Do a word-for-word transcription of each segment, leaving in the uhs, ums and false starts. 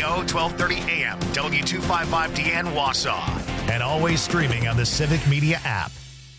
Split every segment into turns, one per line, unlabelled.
O, twelve thirty A M, W two fifty-five D N Wausau. And always streaming on the Civic Media app.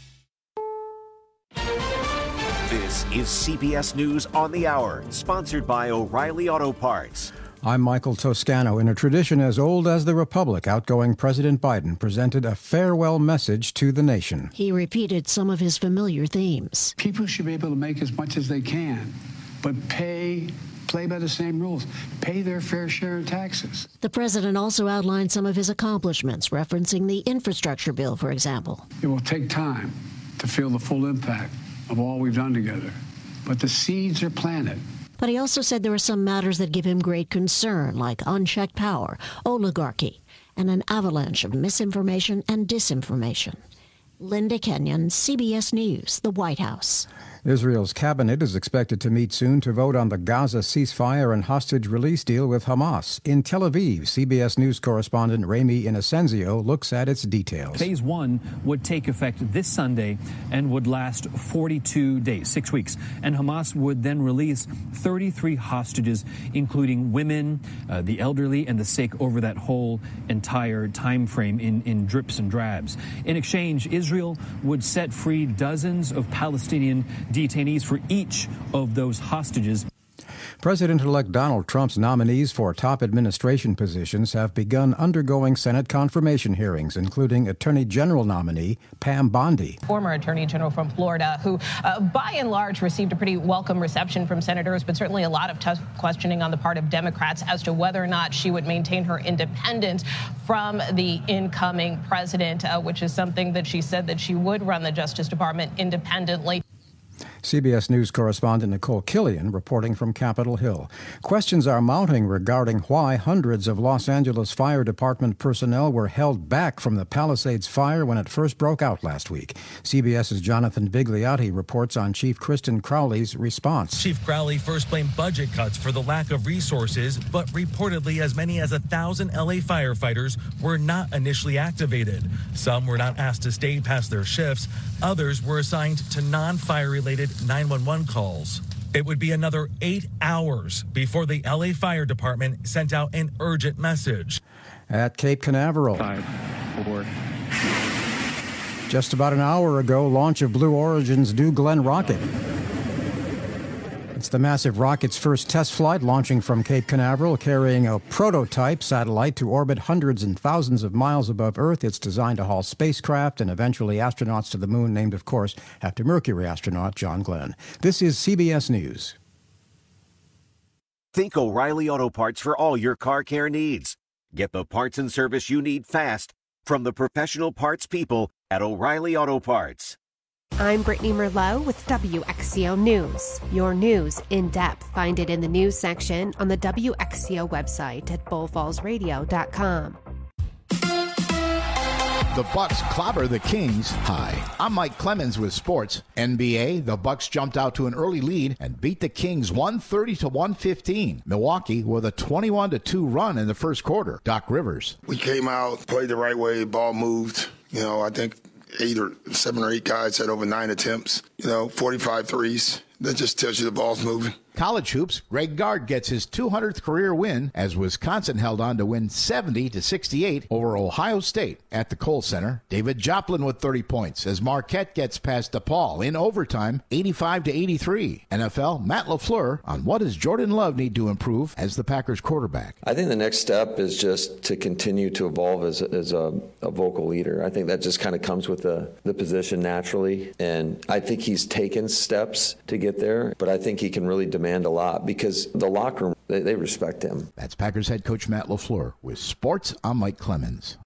This is C B S News on the Hour, sponsored by O'Reilly Auto Parts.
I'm Michael Toscano. In a tradition as old as the Republic, outgoing President Biden presented a farewell message to the nation.
He repeated some of his familiar themes.
People should be able to make as much as they can, but pay, play by the same rules, pay their fair share of taxes.
The president also outlined some of his accomplishments, referencing the infrastructure bill, for example.
It will take time to feel the full impact of all we've done together, but the seeds are planted.
But he also said there are some matters that give him great concern, like unchecked power, oligarchy, and an avalanche of misinformation and disinformation. Linda Kenyon, C B S News, the White House.
Israel's cabinet is expected to meet soon to vote on the Gaza ceasefire and hostage release deal with Hamas. In Tel Aviv, C B S News correspondent Rami Inocencio looks at its details.
Phase one would take effect this Sunday and would last forty-two days, six weeks. And Hamas would then release thirty-three hostages, including women, uh, the elderly, and the sick over that whole entire time frame in, in drips and drabs. In exchange, Israel would set free dozens of Palestinian detainees for each of those hostages.
President-elect Donald Trump's nominees for top administration positions have begun undergoing Senate confirmation hearings, including Attorney General nominee Pam Bondi.
Former Attorney General from Florida, who uh, by and large received a pretty welcome reception from senators, but certainly a lot of tough questioning on the part of Democrats as to whether or not she would maintain her independence from the incoming president, uh, which is something that she said that she would run the Justice Department independently.
C B S News correspondent Nicole Killian reporting from Capitol Hill. Questions are mounting regarding why hundreds of Los Angeles Fire Department personnel were held back from the Palisades fire when it first broke out last week. CBS's Jonathan Vigliotti reports on Chief Kristen Crowley's response.
Chief Crowley first blamed budget cuts for the lack of resources, but reportedly as many as a thousand L A firefighters were not initially activated. Some were not asked to stay past their shifts. Others were assigned to non-fire related nine one one calls. It would be another eight hours before the L A Fire Department sent out an urgent message.
At Cape Canaveral.
Five, four.
Just about an hour ago, launch of Blue Origin's New Glenn rocket. It's the massive rocket's first test flight, launching from Cape Canaveral, carrying a prototype satellite to orbit hundreds and thousands of miles above Earth. It's designed to haul spacecraft and eventually astronauts to the moon, named, of course, after Mercury astronaut John Glenn. This is C B S News.
Think O'Reilly Auto Parts for all your car care needs. Get the parts and service you need fast from the professional parts people at O'Reilly Auto Parts.
I'm Brittany Merlot with W X C O News. Your news in depth. Find it in the news section on the W X C O website at bull falls radio dot com.
The Bucks clobber the Kings. Hi, I'm Mike Clemens with sports. N B A, the Bucks jumped out to an early lead and beat the Kings one thirty to one fifteen. Milwaukee with a twenty-one to two run in the first quarter. Doc Rivers.
We came out, played the right way, ball moved. You know, I think eight or seven or eight guys had over nine attempts, you know, forty-five threes. That just tells you the ball's moving.
College hoops, Greg Gard gets his two hundredth career win as Wisconsin held on to win seventy to sixty-eight over Ohio State at the Kohl Center. David Joplin with thirty points as Marquette gets past DePaul in overtime, eighty-five to eighty-three. N F L, Matt LaFleur on what does Jordan Love need to improve as the Packers quarterback.
I think the next step is just to continue to evolve as, as a, a vocal leader. I think that just kind of comes with the, the position naturally, and I think he's taken steps to get there, but I think he can really demand a lot because the locker room, they, they respect him.
That's Packers head coach Matt LaFleur with sports. I'm Mike Clemens.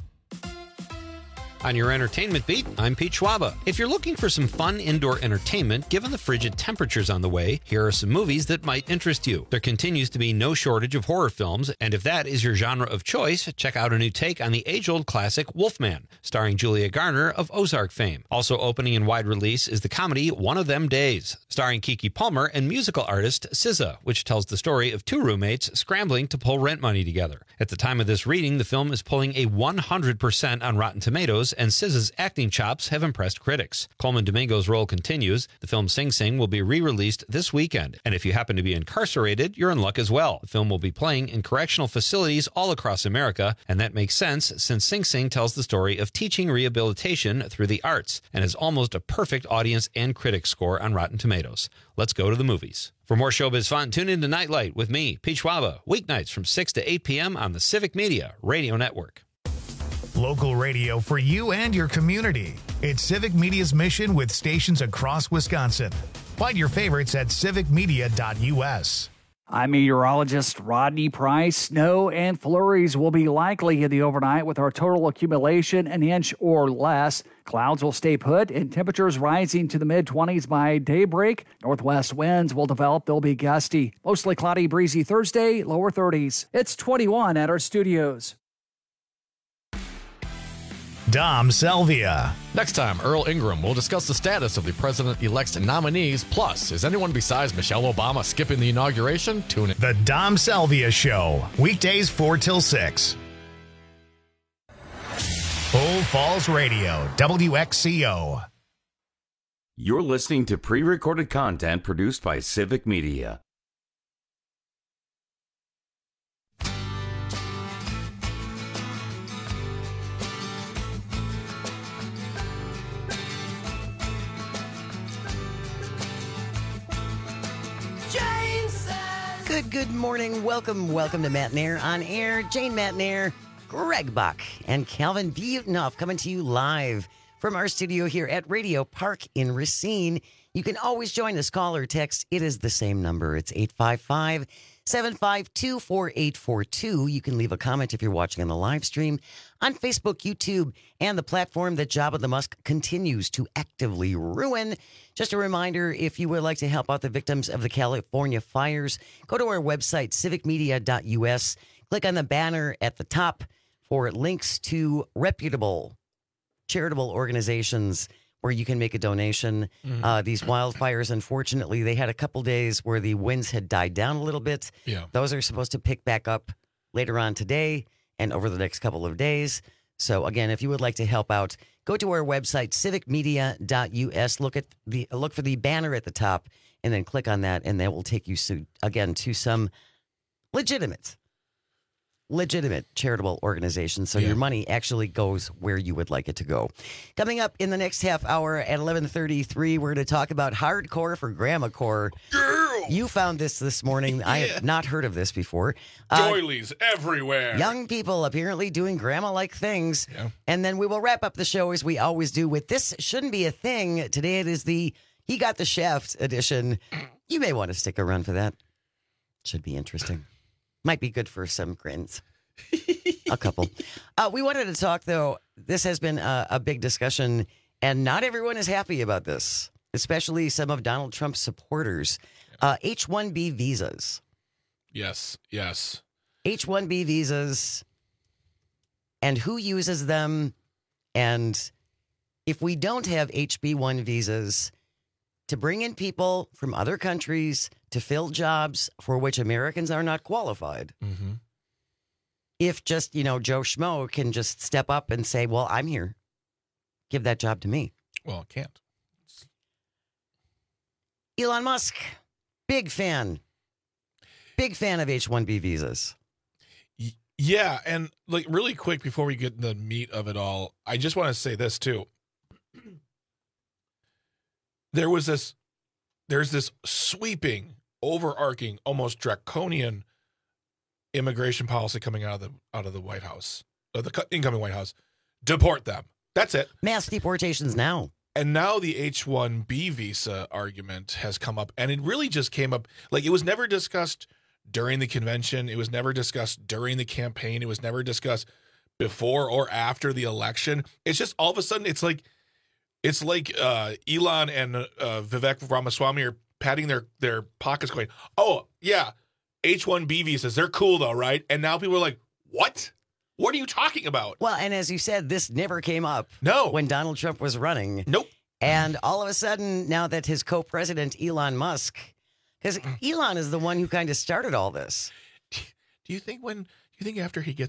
On your entertainment beat, I'm Pete Schwaba. If you're looking for some fun indoor entertainment, given the frigid temperatures on the way, here are some movies that might interest you. There continues to be no shortage of horror films, and if that is your genre of choice, check out a new take on the age-old classic Wolfman, starring Julia Garner of Ozark fame. Also opening in wide release is the comedy One of Them Days, starring Keke Palmer and musical artist S Z A, which tells the story of two roommates scrambling to pull rent money together. At the time of this reading, the film is pulling a one hundred percent on Rotten Tomatoes, Tomatoes, and S Z A's acting chops have impressed critics. Coleman Domingo's role continues. The film Sing Sing will be re-released this weekend, and if you happen to be incarcerated, you're in luck as well. The film will be playing in correctional facilities all across America, and that makes sense since Sing Sing tells the story of teaching rehabilitation through the arts and is almost a perfect audience and critic score on Rotten Tomatoes. Let's go to the movies. For more showbiz fun, tune in to Nightlight with me, Pete Schwaba, weeknights from six to eight p.m. on the Civic Media Radio Network.
Local radio for you and your community. It's Civic Media's mission with stations across Wisconsin. Find your favorites at civic media dot u s.
I'm meteorologist Rodney Price. Snow and flurries will be likely in the overnight with our total accumulation an inch or less. Clouds will stay put and temperatures rising to the mid-twenties by daybreak. Northwest winds will develop. They'll be gusty. Mostly cloudy, breezy Thursday, lower thirties. It's twenty-one at our studios.
Dom Salvia.
Next time, Earl Ingram will discuss the status of the president-elect's nominees. Plus, is anyone besides Michelle Obama skipping the inauguration? Tune in.
The Dom Salvia Show. Weekdays four till six. Bull Falls Radio, W X C O.
You're listening to pre-recorded content produced by Civic Media.
Good, good morning. Welcome, welcome to Matt Nair on air. Jane Matt Nair, Greg Buck, and Calvin Butonoff coming to you live from our studio here at Radio Park in Racine. You can always join us, call or text. It is the same number. It's eight five five, seven five two, four eight four two. You can leave a comment if you're watching on the live stream on Facebook, YouTube, and the platform that Jabba the Musk continues to actively ruin. Just a reminder, if you would like to help out the victims of the California fires, go to our website, civic media dot u s. Click on the banner at the top for links to reputable charitable organizations where you can make a donation. Mm-hmm. Uh, these wildfires, unfortunately, they had a couple days where the winds had died down a little bit.
Yeah.
Those are supposed to pick back up later on today and over the next couple of days. So, again, if you would like to help out, go to our website, civic media dot u s. Look at the look for the banner at the top, and then click on that, and that will take you, so, again, to some legitimate legitimate charitable organizations, so yeah. your money actually goes where you would like it to go. Coming up in the next half hour at eleven thirty-three, we're going to talk about hardcore for grandma core.
Girl!
You found this this morning. Yeah. I have not heard of this before.
Doilies uh, everywhere.
Young people apparently doing grandma-like things.
Yeah.
And then we will wrap up the show as we always do with This Shouldn't Be a Thing. Today it is the He Got the Shaft edition. You may want to stick around for that. Should be interesting. Might be good for some grins. A couple. Uh, we wanted to talk, though. This has been a, a big discussion, and not everyone is happy about this, especially some of Donald Trump's supporters. Uh, H one B visas.
Yes, yes.
H one B visas, and who uses them, and if we don't have H B one visas to bring in people from other countries to fill jobs for which Americans are not qualified.
Mm-hmm.
If just, you know, Joe Schmo can just step up and say, well, I'm here. Give that job to me.
Well, it can't.
Elon Musk, big fan. Big fan of H one B visas.
Yeah, and like really quick before we get the meat of it all, I just want to say this too. There was this, there's this sweeping, overarching, almost draconian immigration policy coming out of the out of the White House, uh, the incoming White House. Deport them. That's it.
Mass deportations now.
And now the H one B visa argument has come up, and it really just came up like it was never discussed during the convention. It was never discussed during the campaign. It was never discussed before or after the election. It's just all of a sudden, it's like. It's like uh, Elon and uh, Vivek Ramaswamy are patting their, their pockets going, oh, yeah, H one B visas, they're cool though, right? And now people are like, what? What are you talking about?
Well, and as you said, this never came up
no.
when Donald Trump was running.
Nope.
And all of a sudden, now that his co-president, Elon Musk, because Elon is the one who kind of started all this.
Do you think when, do you think after he gets, no,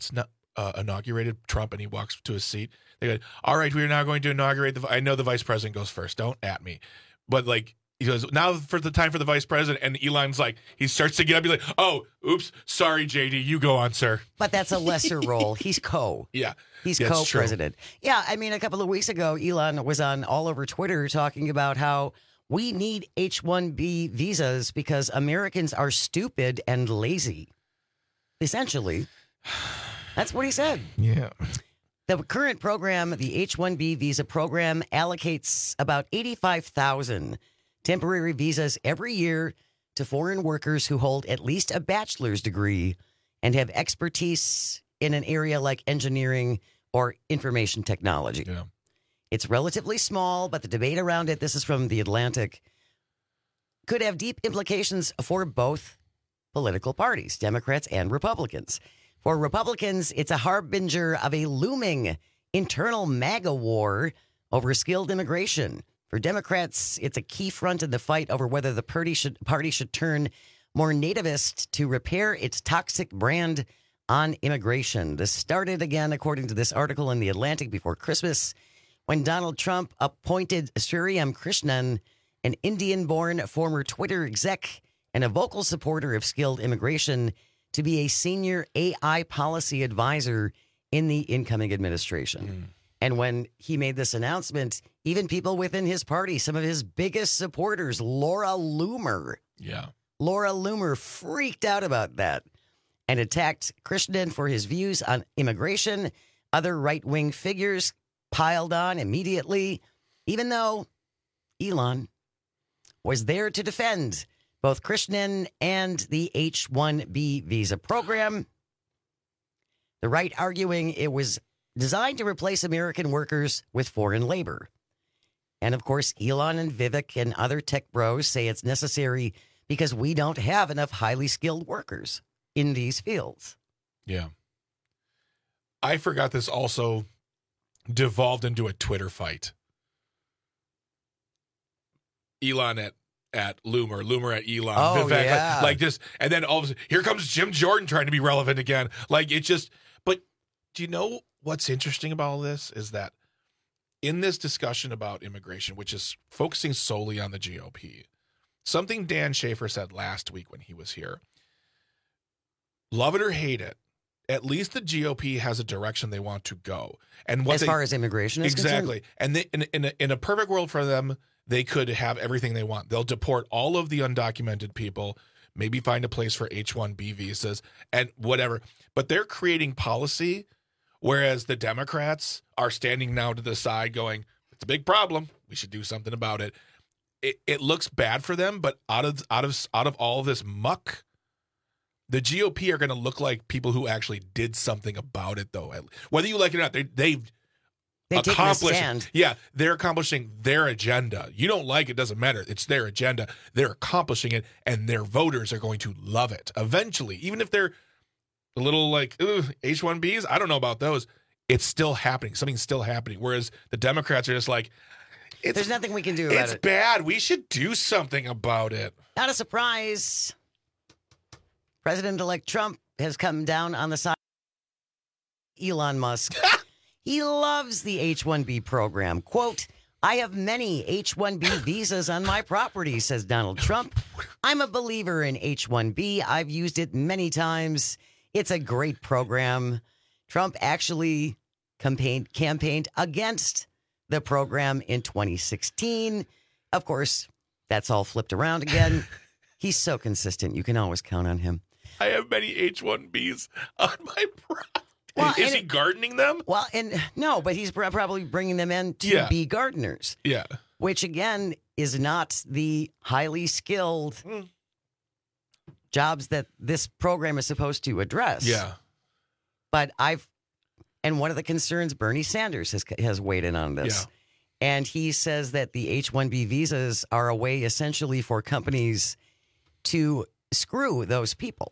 uh, inaugurated Trump and he walks to his seat, they go, all right, we're now going to inaugurate the, I know the vice president goes first. Don't at me. But like, he goes, now for the time for the vice president. And Elon's like, he starts to get up. He's like, oh, oops. Sorry, J D. You go on, sir.
But that's a lesser role. He's co.
Yeah.
He's
That's
co-president. True. Yeah. I mean, a couple of weeks ago, Elon was on all over Twitter talking about how we need H one B visas because Americans are stupid and lazy. Essentially, that's what he said.
Yeah.
The current program, the H one B visa program, allocates about eighty-five thousand temporary visas every year to foreign workers who hold at least a bachelor's degree and have expertise in an area like engineering or information technology.
Yeah.
It's relatively small, but the debate around it, this is from The Atlantic, could have deep implications for both political parties, Democrats and Republicans. For Republicans, it's a harbinger of a looming internal MAGA war over skilled immigration. For Democrats, it's a key front in the fight over whether the party should, party should turn more nativist to repair its toxic brand on immigration. This started again, according to this article in The Atlantic, before Christmas, when Donald Trump appointed Sriram Krishnan, an Indian-born former Twitter exec and a vocal supporter of skilled immigration, to be a senior A I policy advisor in the incoming administration. Mm. And when he made this announcement, even people within his party, some of his biggest supporters, Laura Loomer,
yeah,
Laura Loomer freaked out about that and attacked Krishnan for his views on immigration. Other right-wing figures piled on immediately, even though Elon was there to defend both Krishnan and the H one B visa program. The right arguing it was designed to replace American workers with foreign labor. And of course, Elon and Vivek and other tech bros say it's necessary because we don't have enough highly skilled workers in these fields.
Yeah. I forgot this also devolved into a Twitter fight. Elon at at Loomer, Loomer at Elon,
oh,
Vivek,
yeah.
like, like this, and then all of a sudden, here comes Jim Jordan trying to be relevant again. Like, it just, but do you know what's interesting about all this is that in this discussion about immigration, which is focusing solely on the G O P, something Dan Schaefer said last week when he was here, love it or hate it, at least the G O P has a direction they want to go. And what
as
they,
far as immigration is
exactly.
concerned?
And they, in, in, a, in a perfect world for them, they could have everything they want. They'll deport all of the undocumented people, maybe find a place for H one B visas and whatever. But they're creating policy, whereas the Democrats are standing now to the side going, it's a big problem. We should do something about it. It, it looks bad for them, but out of out of out of all of this muck, the G O P are going to look like people who actually did something about it, though. Whether you like it or not, they, they've
They
accomplished.
stand.
Yeah, they're accomplishing their agenda. You don't like it, doesn't matter. It's their agenda. They're accomplishing it, and their voters are going to love it eventually. Even if they're a little like H one Bs, I don't know about those. It's still happening. Something's still happening. Whereas the Democrats are just like, it's,
there's nothing we can do about
it's
it.
It's bad. We should do something about it.
Not a surprise. President-elect Trump has come down on the side of Elon Musk. He loves the H one B program. Quote, I have many H one B visas on my property, says Donald Trump. I'm a believer in H one B. I've used it many times. It's a great program. Trump actually campaigned, campaigned against the program in twenty sixteen. Of course, that's all flipped around again. He's so consistent. You can always count on him.
I have many H one Bs on my property.
Well,
is he
it,
gardening them?
Well, and no, but he's probably bringing them in to
yeah.
be gardeners.
Yeah.
Which, again, is not the highly skilled mm. jobs that this program is supposed to address.
Yeah.
But I've, and one of the concerns Bernie Sanders has, has weighed in on this.
Yeah.
And he says that the H one B visas are a way essentially for companies to screw those people.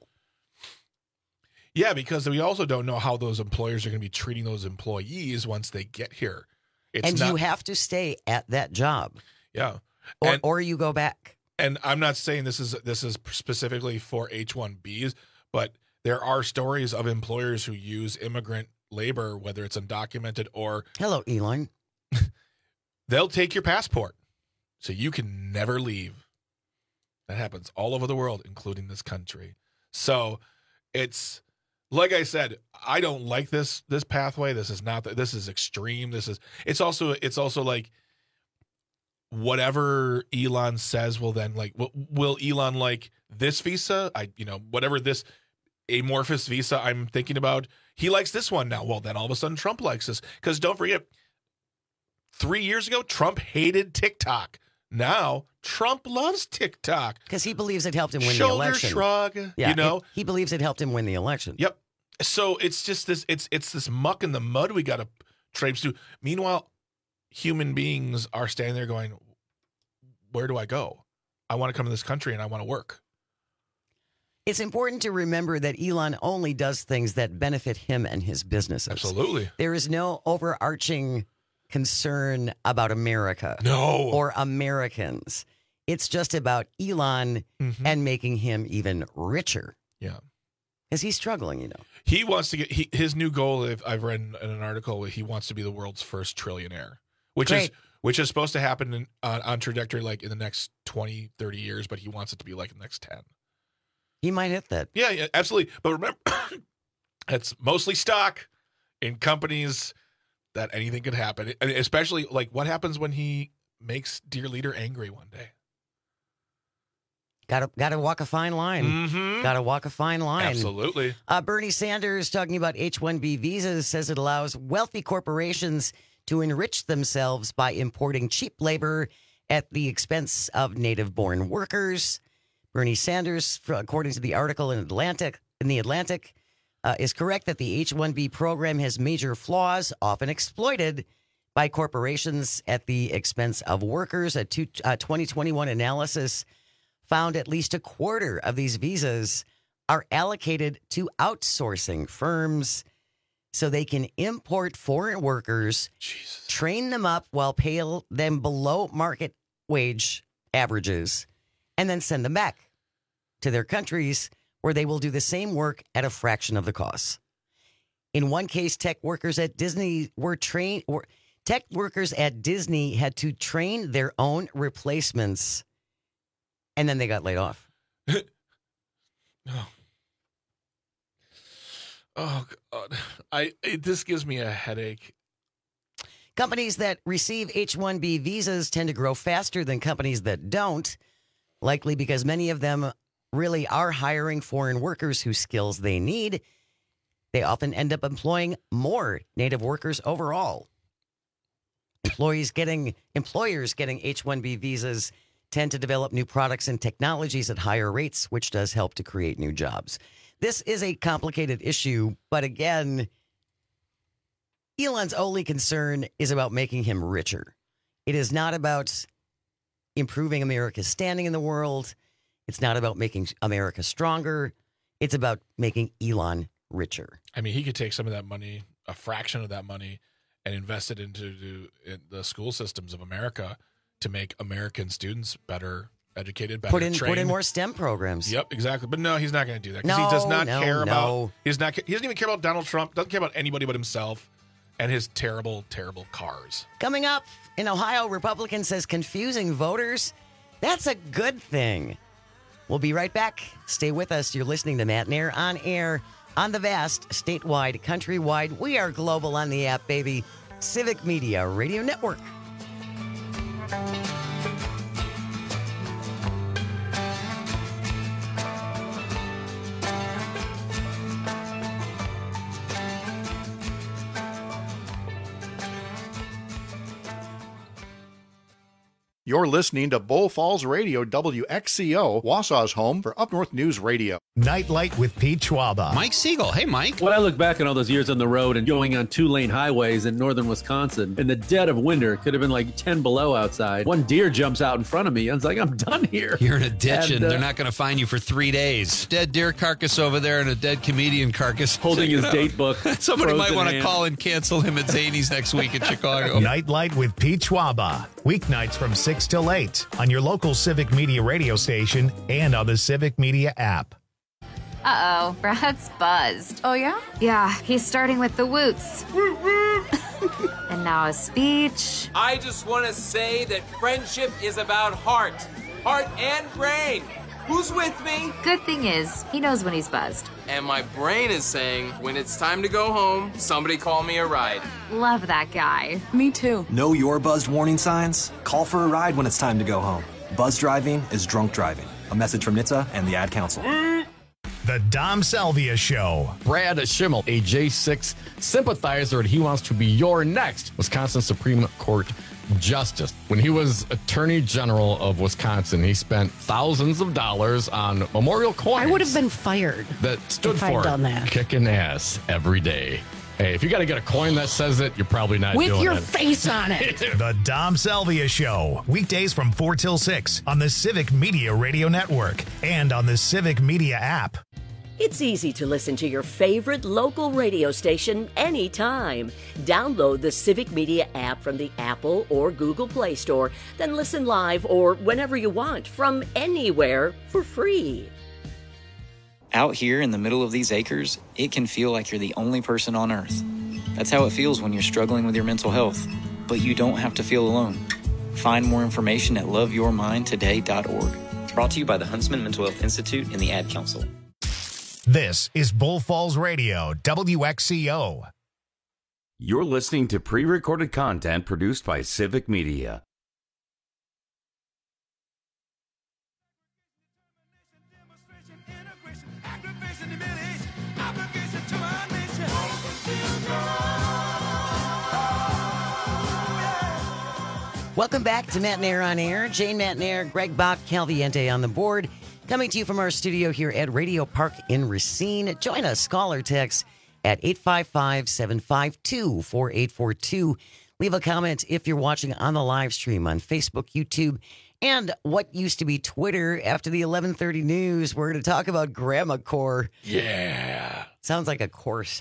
Yeah, because we also don't know how those employers are going to be treating those employees once they get here. It's
and
not,
you have to stay at that job.
Yeah.
Or,
and,
or you go back.
And I'm not saying this is this is specifically for H one Bs, but there are stories of employers who use immigrant labor, whether it's undocumented or...
Hello, Elon.
They'll take your passport so you can never leave. That happens all over the world, including this country. So it's, like I said, I don't like this this pathway. This is not, this is extreme. This is, it's also, it's also like, whatever Elon says will then like, will, will Elon like this visa? I, you know, whatever this amorphous visa I'm thinking about, he likes this one now. Well, then all of a sudden Trump likes this. Because don't forget, three years ago, Trump hated TikTok. Now, Trump loves TikTok.
Because he believes it helped him win
Shoulder
the election.
shrug,
yeah,
you know?
It, he believes it helped him win the election.
Yep. So it's just this, it's it's this muck in the mud we got to traipse through. Meanwhile, human beings are standing there going, where do I go? I want to come to this country and I want to work.
It's important to remember that Elon only does things that benefit him and his businesses.
Absolutely.
There is no overarching concern about America.
No.
Or Americans. It's just about Elon mm-hmm. and making him even richer.
Yeah.
Because he's struggling, you know.
He wants to get, he, his new goal, if I've read in an article, he wants to be the world's first trillionaire, which Great. is which is supposed to happen in, on, on trajectory like in the next twenty, thirty years, but he wants it to be like in the next ten.
He might hit that.
Yeah, yeah, absolutely. But remember, it's mostly stock in companies that anything could happen, and especially like what happens when he makes dear leader angry one day.
Got to got to walk a fine line.
Mm-hmm.
Got to walk a fine line.
Absolutely.
Uh, Bernie Sanders, talking about H one B visas, says it allows wealthy corporations to enrich themselves by importing cheap labor at the expense of native-born workers. Bernie Sanders, according to the article in Atlantic, in the Atlantic, uh, is correct that the H one B program has major flaws, often exploited by corporations at the expense of workers. A two, uh, twenty twenty-one analysis found at least a quarter of these visas are allocated to outsourcing firms so they can import foreign workers,
Jesus.
train them up while pay them below market wage averages, and then send them back to their countries where they will do the same work at a fraction of the cost. In one case, tech workers at Disney were trained, or tech workers at Disney had to train their own replacements, and then they got laid off.
oh. oh, God. I, it, this gives me a headache.
Companies that receive H one B visas tend to grow faster than companies that don't, likely because many of them really are hiring foreign workers whose skills they need. They often end up employing more native workers overall. Employees getting employers getting H one B visas tend to develop new products and technologies at higher rates, which does help to create new jobs. This is a complicated issue, but again, Elon's only concern is about making him richer. It is not about improving America's standing in the world. It's not about making America stronger. It's about making Elon richer.
I mean, he could take some of that money, a fraction of that money, and invest it into the, in the school systems of America to make American students better educated, better
put in,
trained.
Put in more STEM programs.
Yep, exactly. But no, he's not going to do that because
no,
he does not
no,
care
no.
about. He's not. He doesn't even care about Donald Trump. Doesn't care about anybody but himself and his terrible, terrible cars.
Coming up in Ohio, Republican says confusing voters. That's a good thing. We'll be right back. Stay with us. You're listening to Matt Nair on air on the vast, statewide, countrywide. We are global on the app, baby. Civic Media Radio Network.
You're listening to Bull Falls Radio, W X C O, Wausau's home for Up North News Radio.
Nightlight with Pete Schwaba.
Mike Siegel. Hey, Mike.
When I look back on all those years on the road and going on two-lane highways in northern Wisconsin, in the dead of winter, it could have been like ten below outside. One deer jumps out in front of me. I was like, I'm done here.
You're in a ditch, and,
and uh,
they're not going to find you for three days. Dead deer carcass over there and a dead comedian carcass.
Holding his date book.
Somebody might want to
hand.
call and cancel him at Zany's next week in Chicago.
Nightlight with Pete Schwaba. Weeknights from six till eight on your local Civic Media radio station and on the Civic Media app.
Uh-oh, Brad's buzzed. Oh, yeah? Yeah, he's starting with the woots. And now a speech.
I just want to say that friendship is about heart. Heart and brain. Who's with me?
Good thing is, he knows when he's buzzed.
And my brain is saying, when it's time to go home, somebody call me a ride.
Love that guy.
Me too. Know your buzzed warning signs? Call for a ride when it's time to go home. Buzz driving is drunk driving. A message from N H T S A and the Ad Council.
The Dom Salvia Show.
Brad Schimmel, a J six sympathizer, and he wants to be your next Wisconsin Supreme Court Justice. When he was Attorney General of Wisconsin, he spent thousands of dollars on memorial coins.
I would have been fired
that stood
if
for
I'd done that.
kicking ass every day. Hey, if you got to get a coin that says it, you're probably not
With
doing
your
it.
face on it.
The Dom Salvia Show. Weekdays from four till six on the Civic Media Radio Network and on the Civic Media app.
It's easy to listen to your favorite local radio station anytime. Download the Civic Media app from the Apple or Google Play Store, then listen live or whenever you want from anywhere for free.
Out here in the middle of these acres, it can feel like you're the only person on Earth. That's how it feels when you're struggling with your mental health. But you don't have to feel alone. Find more information at love your mind today dot org. Brought to you by the Huntsman Mental Health Institute and the Ad Council.
This is Bull Falls Radio, W X C O.
You're listening to pre-recorded content produced by Civic Media.
Welcome back to Matt and Air on Air. Jane, Matt and Air, Greg Bach, Calviente on the board. Coming to you from our studio here at Radio Park in Racine. Join us, call or text at eight five five, seven five two, four eight four two. Leave a comment if you're watching on the live stream on Facebook, YouTube, and what used to be Twitter. After the eleven thirty news, we're going to talk about Grandma Corps.
Yeah.
Sounds like a course.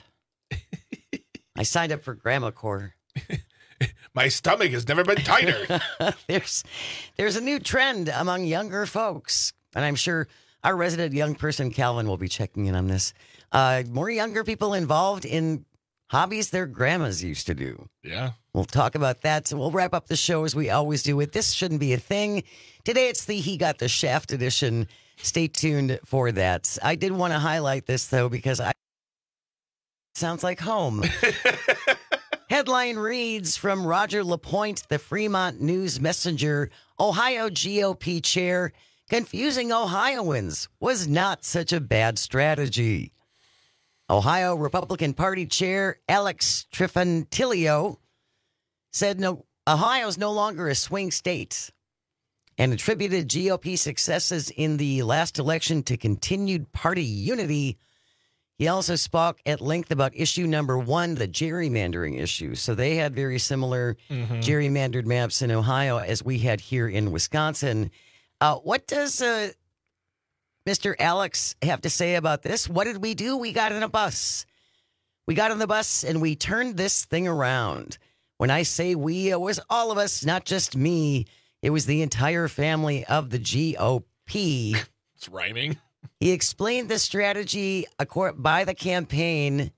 I signed up for Grandma Corps.
My stomach has never been tighter.
there's, there's a new trend among younger folks. And I'm sure our resident young person, Calvin, will be checking in on this. Uh, more younger people involved in hobbies their grandmas used to do.
Yeah.
We'll talk about that. So we'll wrap up the show as we always do with This Shouldn't Be a Thing. Today it's the He Got the Shaft edition. Stay tuned for that. I did want to highlight this, though, because I sounds like home. Headline reads from Roger LaPointe, the Fremont News Messenger, Ohio G O P chair. Confusing Ohioans was not such a bad strategy. Ohio Republican Party Chair Alex Trifantilio said no, Ohio's no longer a swing state and attributed G O P successes in the last election to continued party unity. He also spoke at length about issue number one, the gerrymandering issue. So they had very similar mm-hmm. gerrymandered maps in Ohio as we had here in Wisconsin. Uh, what does uh, Mister Alex have to say about this? What did we do? We got in a bus. We got on the bus and we turned this thing around. When I say we, it was all of us, not just me. It was the entire family of the G O P.
It's rhyming.
He explained the strategy by the campaign.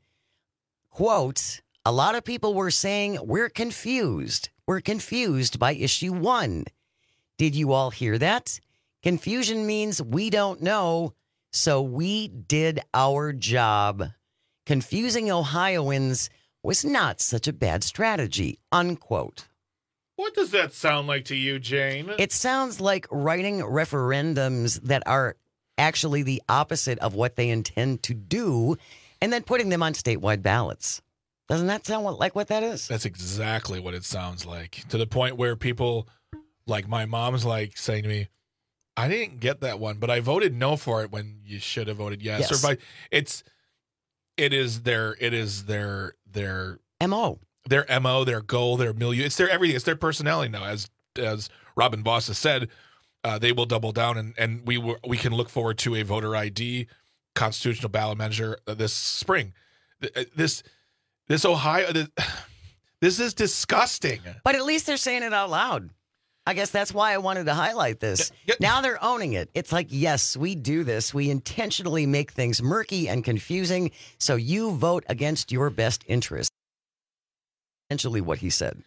Quote, a lot of people were saying we're confused. We're confused by issue one. Did you all hear that? Confusion means we don't know, so we did our job. Confusing Ohioans was not such a bad strategy, unquote.
What does that sound like to you, Jane?
It sounds like writing referendums that are actually the opposite of what they intend to do and then putting them on statewide ballots. Doesn't that sound like what that is?
That's exactly what it sounds like. To the point where people, like my mom's like saying to me, I didn't get that one, but I voted no for it when you should have voted yes.
yes.
Or by, it's, it is their, it is their, their
M O.
Their M O, their goal, their milieu. It's their everything. It's their personality now. As as Robin Boss has said, uh, they will double down, and, and we w- we can look forward to a voter I D constitutional ballot measure uh, this spring. This this Ohio this, this is disgusting.
But at least they're saying it out loud. I guess that's why I wanted to highlight this.
Yeah, yeah.
Now they're owning it. It's like, yes, we do this. We intentionally make things murky and confusing, so you vote against your best interest. Essentially what he said.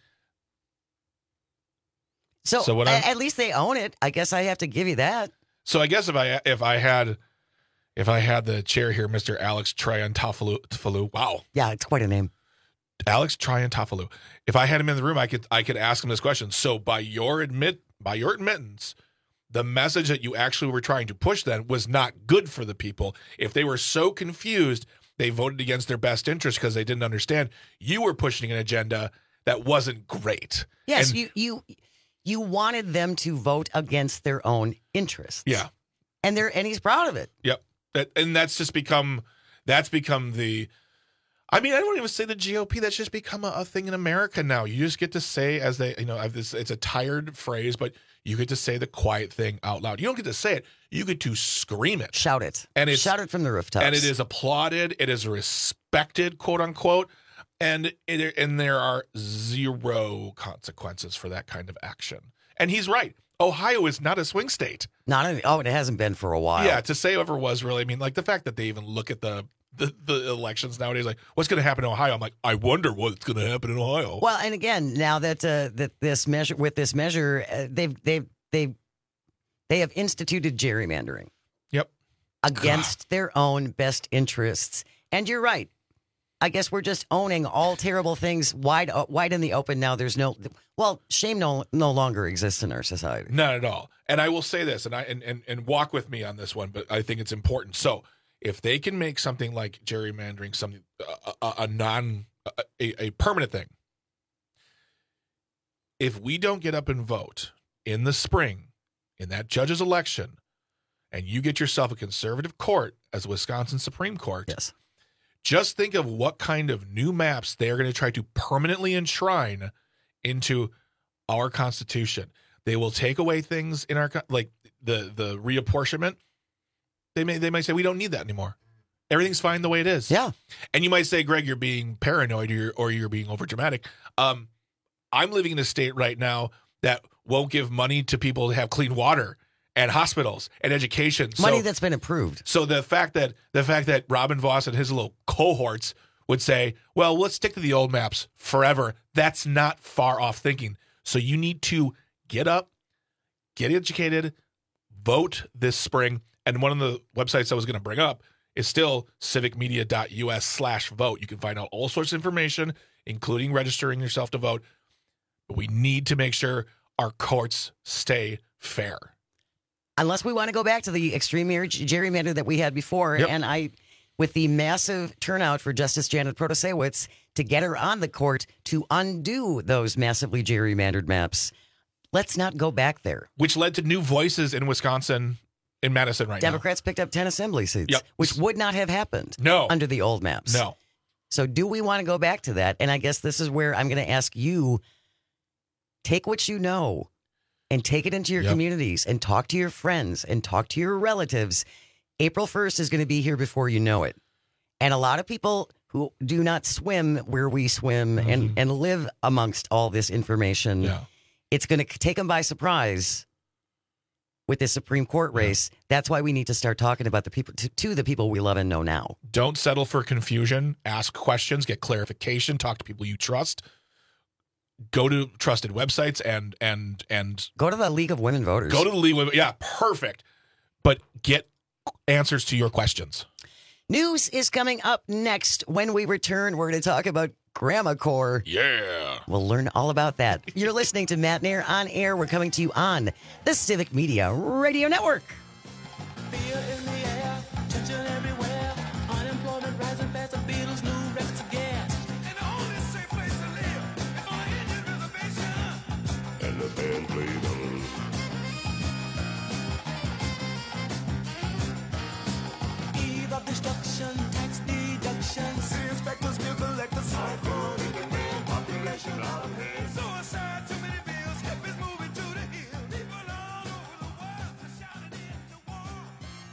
So,
So what
a-
I'm-
at least they own it. I guess I have to give you that.
So I guess if I if I had if I had the chair here, Mister Alex Triantafilou, wow,
Yeah, it's quite a name.
Alex Triantafilou. If I had him in the room, I could I could ask him this question. So by your admit by your admittance, the message that you actually were trying to push then was not good for the people. If they were so confused, they voted against their best interest because they didn't understand. You were pushing an agenda that wasn't great.
Yes,
And-
you you you wanted them to vote against their own interests.
yeah.
And they're and he's proud of it.
Yep. That and that's just become that's become the I mean, I don't even say the G O P. That's just become a, a thing in America now. You just get to say, as they, you know, I've this. It's a tired phrase, but you get to say the quiet thing out loud. You don't get to say it. You get to scream it,
Shout it,
and it's,
shout it from the rooftops.
and it is applauded. It is respected, quote unquote, and it, and there are zero consequences for that kind of action. And he's right. Ohio is not a swing state.
Not any, oh, it hasn't been for a while.
Yeah, to say ever was really. I mean, like the fact that they even look at the. The, the elections nowadays, like what's going to happen in Ohio? I'm like, I wonder what's going to happen in Ohio.
Well, and again, now that uh, that this measure with this measure, uh, they've they've they've they have instituted gerrymandering.
Yep.
Against their own best interests. And you're right. I guess we're just owning all terrible things wide uh, wide in the open now. There's no well, shame no no longer exists in our society.
Not at all. And I will say this, and I and, and, and walk with me on this one, but I think it's important. So if they can make something like gerrymandering something a, a, a non a, a permanent thing, if we don't get up and vote in the spring in that judge's election, and you get yourself a conservative court as Wisconsin Supreme Court,
yes,
just think of what kind of new maps they are going to try to permanently enshrine into our Constitution. They will take away things in our like the the reapportionment. They may they might say we don't need that anymore. Everything's fine the way it is.
Yeah.
And you might say, Greg, you're being paranoid or you're, or you're being overdramatic. Um, I'm living in a state right now that won't give money to people to have clean water and hospitals and education.
Money
so,
that's been approved.
So the fact that the fact that Robin Voss and his little cohorts would say, well, let's stick to the old maps forever, that's not far off thinking. So you need to get up, get educated, vote this spring. And one of the websites I was going to bring up is still civicmedia.us slash vote. You can find out all sorts of information, including registering yourself to vote. But we need to make sure our courts stay fair.
Unless we want to go back to the extreme gerrymander that we had before.
Yep.
And I, with the massive turnout for Justice Janet Protasewicz to get her on the court to undo those massively gerrymandered maps, let's not go back there.
Which led to new voices in Wisconsin, in Madison right
Democrats picked up ten assembly seats,
Yep.
which would not have happened
No.
under the old maps.
No.
So do we want to go back to that? And I guess this is where I'm going to ask you, take what you know and take it into your
Yep.
communities and talk to your friends and talk to your relatives. April first is going to be here before you know it. And a lot of people who do not swim where we swim
Mm-hmm.
and, and live amongst all this information,
Yeah.
it's going to take them by surprise with this Supreme Court race. That's why we need to start talking about the people to, to the people we love and know now.
Don't settle for confusion. Ask questions, get clarification, talk to people you trust. Go to trusted websites and and and
Go to the League of Women Voters.
go to the League of Yeah, perfect. But get answers to your questions.
News is coming up next. When we return, we're going to talk about Grandma Corps.
Yeah.
We'll learn all about that. You're listening to Matt Nair on air. We're coming to you on the Civic Media Radio Network.
Destruction, tax deductions. See inspectors give collectors cyclone. Population out of hand. Suicide, too many bills. Kept us moving to the hill. People all over the world are shouting in the war.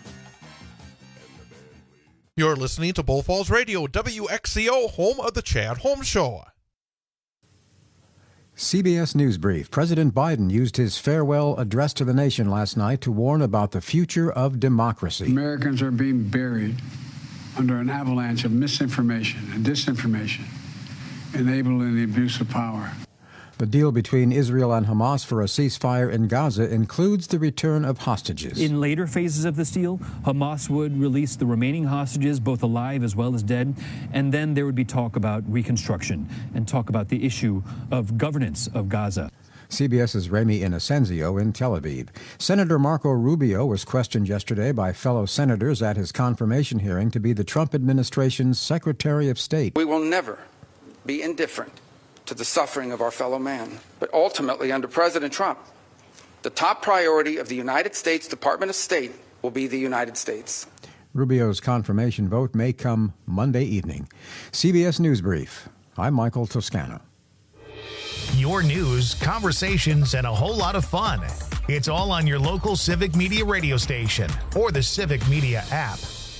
You're listening to Bull Falls Radio, W X C O, home of the Chad Holmes Show.
C B S News Brief. President Biden used his farewell address to the nation last night to warn about the future of democracy.
Americans are being buried under an avalanche of misinformation and disinformation, enabling the abuse of power.
The deal between Israel and Hamas for a ceasefire in Gaza includes the return of hostages.
In later phases of this deal, Hamas would release the remaining hostages, both alive as well as dead, and then there would be talk about reconstruction and talk about the issue of governance of Gaza.
CBS's Remy Inocencio in Tel Aviv. Senator Marco Rubio was questioned yesterday by fellow senators at his confirmation hearing to be the Trump administration's Secretary of State.
We will never be indifferent to the suffering of our fellow man. But ultimately, under President Trump, the top priority of the United States Department of State will be the United States.
Rubio's confirmation vote may come Monday evening. C B S News Brief. I'm Michael Toscano.
Your news, conversations, and a whole lot of fun. It's all on your local Civic Media radio station or the Civic Media app.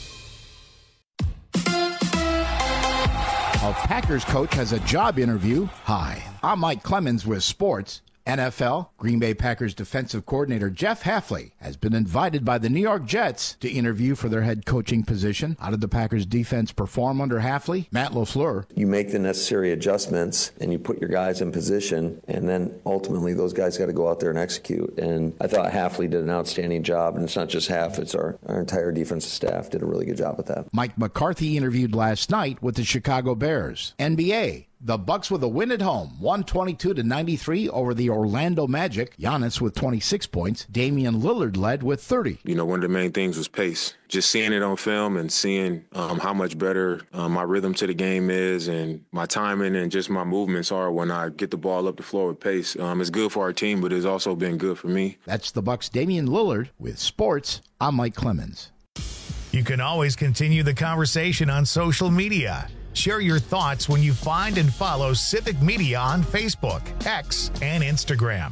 A Packers coach has a job interview. Hi, I'm Mike Clemens with sports. N F L, Green Bay Packers defensive coordinator Jeff Hafley has been invited by the New York Jets to interview for their head coaching position. How did the Packers defense perform under Hafley? Matt LaFleur.
You make the necessary adjustments and you put your guys in position, and then ultimately those guys got to go out there and execute. And I thought Hafley did an outstanding job, and it's not just Haf, it's our, our entire defensive staff did a really good job with that.
Mike McCarthy interviewed last night with the Chicago Bears. N B A. The Bucks with a win at home, one twenty-two to ninety-three over the Orlando Magic. Giannis with twenty-six points. Damian Lillard led with thirty.
You know, one of the main things was pace. Just seeing it on film and seeing um, how much better um, my rhythm to the game is and my timing and just my movements are when I get the ball up the floor with pace. Um, it's good for our team, but it's also been good for me.
That's the Bucks' Damian Lillard with sports. I'm Mike Clemens.
You can always continue the conversation on social media. Share your thoughts when you find and follow Civic Media on Facebook, X, and Instagram.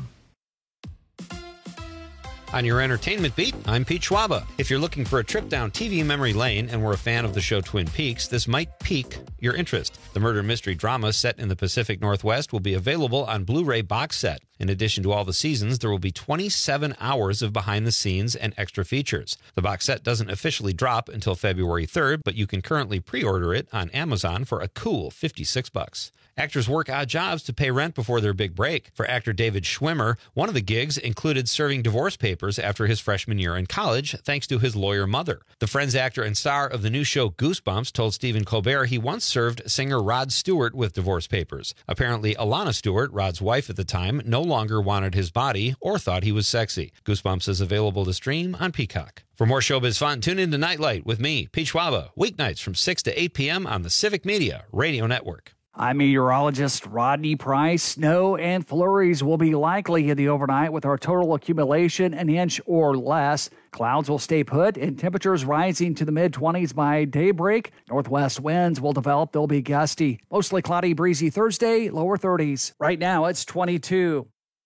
On your entertainment beat, I'm Pete Schwaba. If you're looking for a trip down T V memory lane and were a fan of the show Twin Peaks, this might pique your interest. The murder mystery drama set in the Pacific Northwest will be available on Blu-ray box set. In addition to all the seasons, there will be twenty-seven hours of behind-the-scenes and extra features. The box set doesn't officially drop until February third, but you can currently pre-order it on Amazon for a cool fifty-six bucks. Actors work odd jobs to pay rent before their big break. For actor David Schwimmer, one of the gigs included serving divorce papers after his freshman year in college, thanks to his lawyer mother. The Friends actor and star of the new show Goosebumps told Stephen Colbert he once served singer Rod Stewart with divorce papers. Apparently, Alana Stewart, Rod's wife at the time, no longer wanted his body or thought he was sexy. Goosebumps is available to stream on Peacock. For more showbiz fun, tune in to Nightlight with me, Pete Schwaba, weeknights from six to eight p.m. on the Civic Media Radio Network.
I'm meteorologist Rodney Price. Snow and flurries will be likely in the overnight with our total accumulation an inch or less. Clouds will stay put and temperatures rising to the mid-twenties by daybreak. Northwest winds will develop. They'll be gusty. Mostly cloudy, breezy Thursday, lower thirties. Right now, it's twenty-two.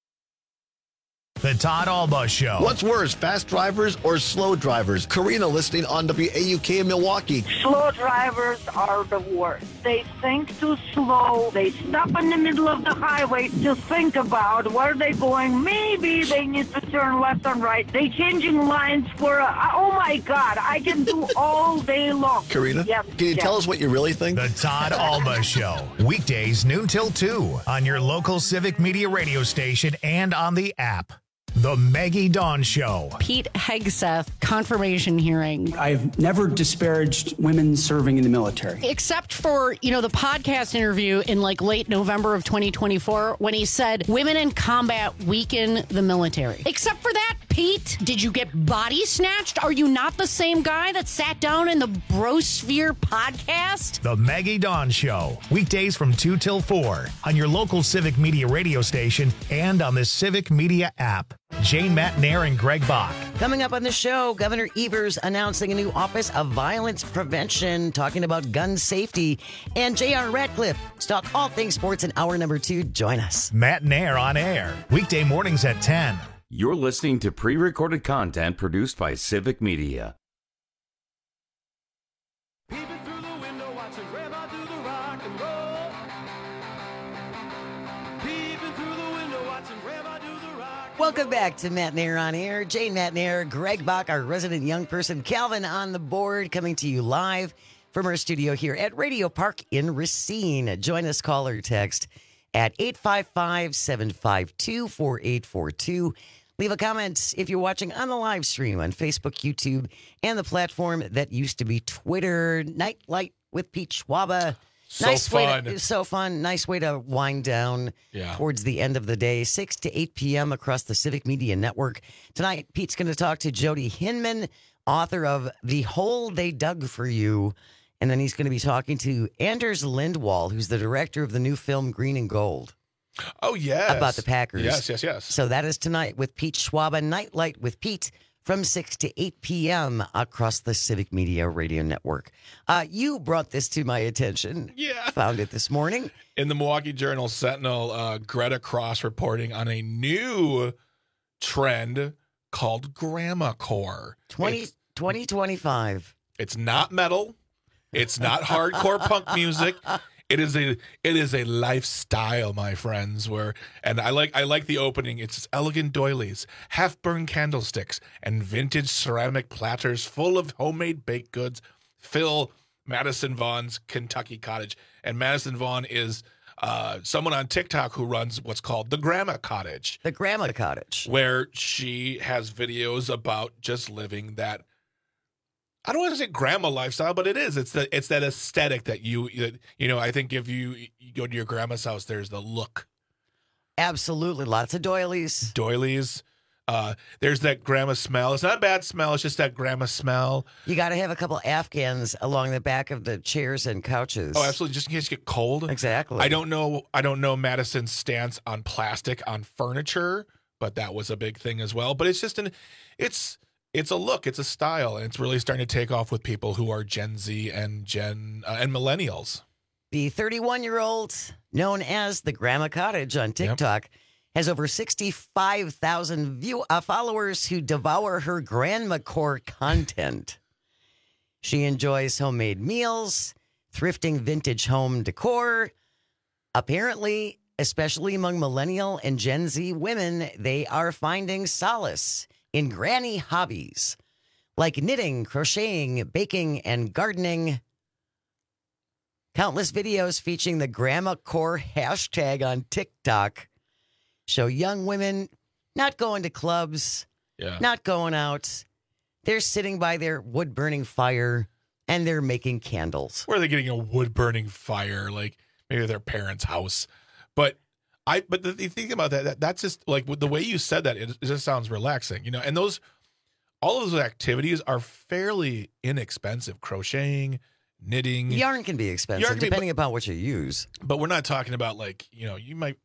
The Todd Alba Show.
What's worse, fast drivers or slow drivers? Karina listening on W A U K in Milwaukee.
Slow drivers are the worst. They think too slow. They stop in the middle of the highway to think about where they're going. Maybe they need to turn left and right. They changing lines for, a, oh my God, I can do all day long.
Karina,
yes,
can you
yes.
tell us what you really think?
The Todd Alba Show. Weekdays noon till two on your local Civic Media radio station and on the app. The Maggie Dawn Show.
Pete Hegseth, confirmation hearing.
I've never disparaged women serving in the military.
Except for, you know, the podcast interview in like late November of twenty twenty-four when he said women in combat weaken the military. Except for that, Pete, did you get body snatched? Are you not the same guy that sat down in the Brosphere podcast?
The Maggie Dawn Show. Weekdays from two till four on your local Civic Media radio station and on the Civic Media app. Jane Matnair and Greg Bach.
Coming up on the show, Governor Evers announcing a new Office of Violence Prevention, talking about gun safety, and J R Ratcliffe. Stock all things sports in hour number two. Join us.
Matnair on air. Weekday mornings at ten.
You're listening to pre-recorded content produced by Civic Media.
Peeping through
Welcome back to Matt Nair on Air. Jane Matt Nair, Greg Bach, our resident young person, Calvin on the board, coming to you live from our studio here at Radio Park in Racine. Join us, call or text at eight five five, seven five two, four eight four two. Leave a comment if you're watching on the live stream on Facebook, YouTube, and the platform that used to be Twitter. Nightlight with Pete Schwaba.
So
nice
fun.
Way to, so fun. Nice way to wind down
Yeah.
towards the end of the day, six to eight p.m. across the Civic Media Network. Tonight, Pete's going to talk to Jody Hinman, author of The Hole They Dug for You. And then he's going to be talking to Anders Lindwall, who's the director of the new film Green and Gold.
Oh, yes.
About the Packers.
Yes, yes, yes.
So that is tonight with Pete Schwaba, Nightlight with Pete, from six to eight p.m. across the Civic Media Radio Network. Uh, you brought this to my attention.
Yeah.
Found it this morning.
In the Milwaukee Journal Sentinel, uh, Greta Cross reporting on a new trend called Grandma Core.
twenty,
It's,
twenty twenty-five.
it's not metal. It's not hardcore punk music. It is a it is a lifestyle, my friends. Where and I like I like the opening. It's elegant doilies, half burned candlesticks, and vintage ceramic platters full of homemade baked goods fill Madison Vaughn's Kentucky cottage. And Madison Vaughn is uh, someone on TikTok who runs what's called the Grandma Cottage.
The Grandma Cottage,
where she has videos about just living that. I don't want to say grandma lifestyle, but it is. It's the it's that aesthetic that you you know. I think if you, you go to your grandma's house, there's the look.
Absolutely, lots of doilies.
Doilies. Uh, there's that grandma smell. It's not a bad smell. It's just that grandma smell.
You got to have a couple Afghans along the back of the chairs and couches.
Oh, absolutely. Just in case you get cold.
Exactly.
I don't know. I don't know Madison's stance on plastic on furniture, but that was a big thing as well. But it's just an, it's. It's a look, it's a style, and it's really starting to take off with people who are Gen Z and Gen uh, and millennials.
The thirty-one-year-old, known as the Grandma Cottage on TikTok, yep. has over sixty-five thousand view uh, followers who devour her Grandma Core content. She enjoys homemade meals, thrifting vintage home decor. Apparently, especially among millennial and Gen Z women, they are finding solace in granny hobbies like knitting, crocheting, baking, and gardening. Countless videos featuring the Grandma Core hashtag on TikTok show young women not going to clubs,
yeah.
not going out. They're sitting by their wood-burning fire, and they're making candles.
Where are they getting a wood-burning fire? Like maybe their parents' house. But I, but the, the thing about that, that, that's just like the way you said that, it, it just sounds relaxing, you know, and those, all of those activities are fairly inexpensive. Crocheting, knitting.
Yarn can be expensive
Yarn can be-
depending upon what you use.
But we're not talking about like, you know, you might,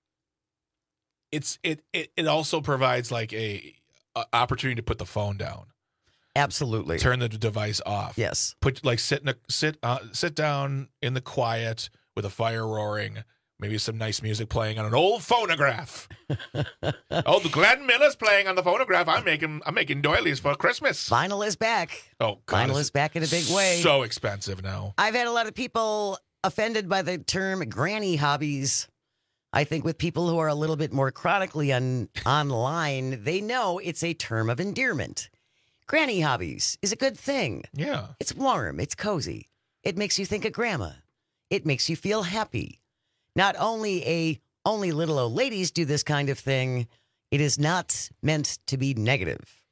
it's, it, it, it also provides like a, a opportunity to put the phone down.
Absolutely.
Turn the device off.
Yes.
Put like sit in a, sit, uh, sit down in the quiet with a fire roaring. Maybe some nice music playing on an old phonograph. Oh, the Glenn Miller's playing on the phonograph. I'm making I'm making doilies for Christmas.
Vinyl is back.
Oh, God,
Vinyl is back in a big way.
So expensive now.
I've had a lot of people offended by the term granny hobbies. I think with people who are a little bit more chronically on online, they know it's a term of endearment. Granny hobbies is a good thing.
Yeah.
It's warm. It's cozy. It makes you think of grandma. It makes you feel happy. Not only a only little old ladies do this kind of thing, it is not meant to be negative.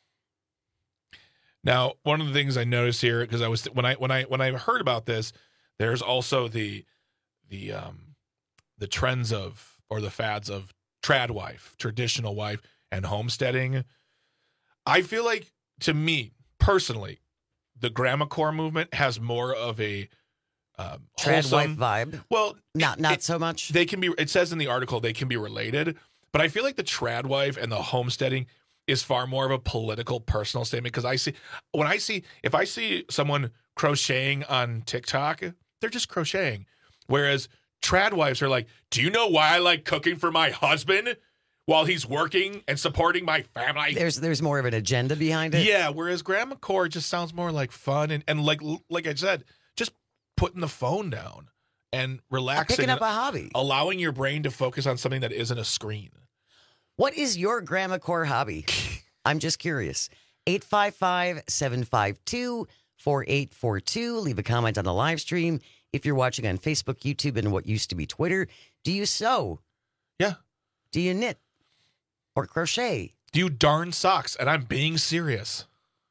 Now, one of the things I noticed here, because I was when I when I when I heard about this, there's also the the um the trends of or the fads of trad wife, traditional wife, and homesteading. I feel like, to me personally, the Grandma Core movement has more of a Um,
Trad wife
wholesome-
vibe.
Well,
not not
it-
so much.
They can be. It says in the article they can be related, but I feel like the trad wife and the homesteading is far more of a political, personal statement. Because I see when I see if I see someone crocheting on TikTok, they're just crocheting, whereas trad wives are like, "Do you know why I like cooking for my husband while he's working and supporting my family?"
There's there's more of an agenda behind it.
Yeah, whereas Grandma Core just sounds more like fun and, and like like I said, just putting the phone down and relaxing.
Picking up
and
a hobby.
allowing your brain to focus on something that isn't a screen.
What is your grandma core hobby? I'm just curious. eight five five, seven five two, four eight four two. Leave a comment on the live stream. If you're watching on Facebook, YouTube, and what used to be Twitter, do you sew?
Yeah.
Do you knit or crochet?
Do you darn socks? And I'm being serious.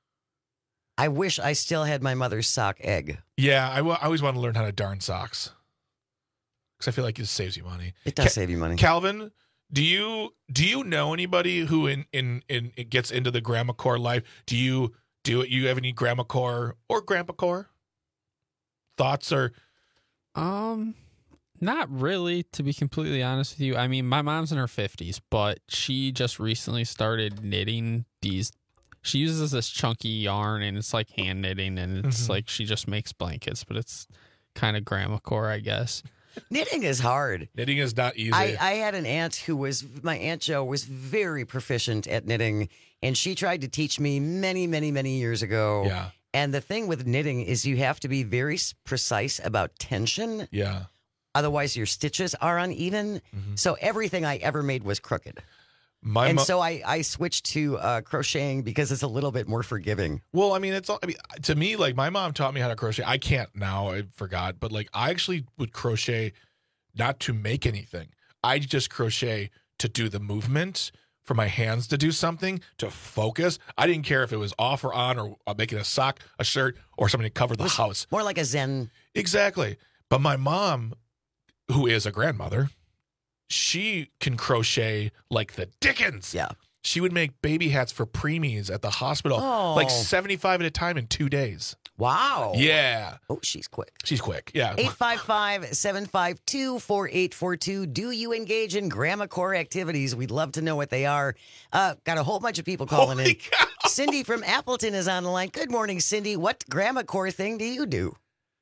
I wish I still had my mother's sock egg.
Yeah, I, w- I always want to learn how to darn socks. Because I feel like it saves you money.
It does
Ca-
save you money.
Calvin, do you do you know anybody who in, in, in it gets into the grandma core life? Do you do it? You have any grandma core or grandpa core thoughts or?
Um, not really, to be completely honest with you. I mean, my mom's in her fifties, but she just recently started knitting these. She uses this chunky yarn, and it's like hand knitting, and it's
Mm-hmm.
like she just makes blankets, but it's kind of grandma core, I guess.
Knitting is hard.
Knitting is not easy.
I, I had an aunt who was, my Aunt Jo was very proficient at knitting, and she tried to teach me many, many, many years ago.
Yeah.
And the thing with knitting is you have to be very s- precise about tension.
Yeah.
Otherwise, your stitches are uneven. So everything I ever made was crooked.
My
and
mo-
so I, I switched to uh, crocheting because it's a little bit more forgiving.
Well, I mean, it's all, I mean, to me, like my mom taught me how to crochet. I can't now, I forgot, but like I actually would crochet not to make anything. I just crochet to do the movement, for my hands to do something, to focus. I didn't care if it was off or on or uh, making a sock, a shirt, or something to cover the house.
More like a Zen.
Exactly. But my mom, who is a grandmother, she can crochet like the Dickens.
Yeah.
She would make baby hats for preemies at the hospital,
Oh.
like seventy-five at a time in two days.
Wow.
Yeah.
Oh, she's quick.
She's quick. Yeah.
eight five five, seven five two, four eight four two. Do you engage in grandma core activities? We'd love to know what they are. Uh, got a whole bunch of people calling
Holy
in.
cow.
Cindy from Appleton is on the line. Good morning, Cindy. What grandma core thing do you do?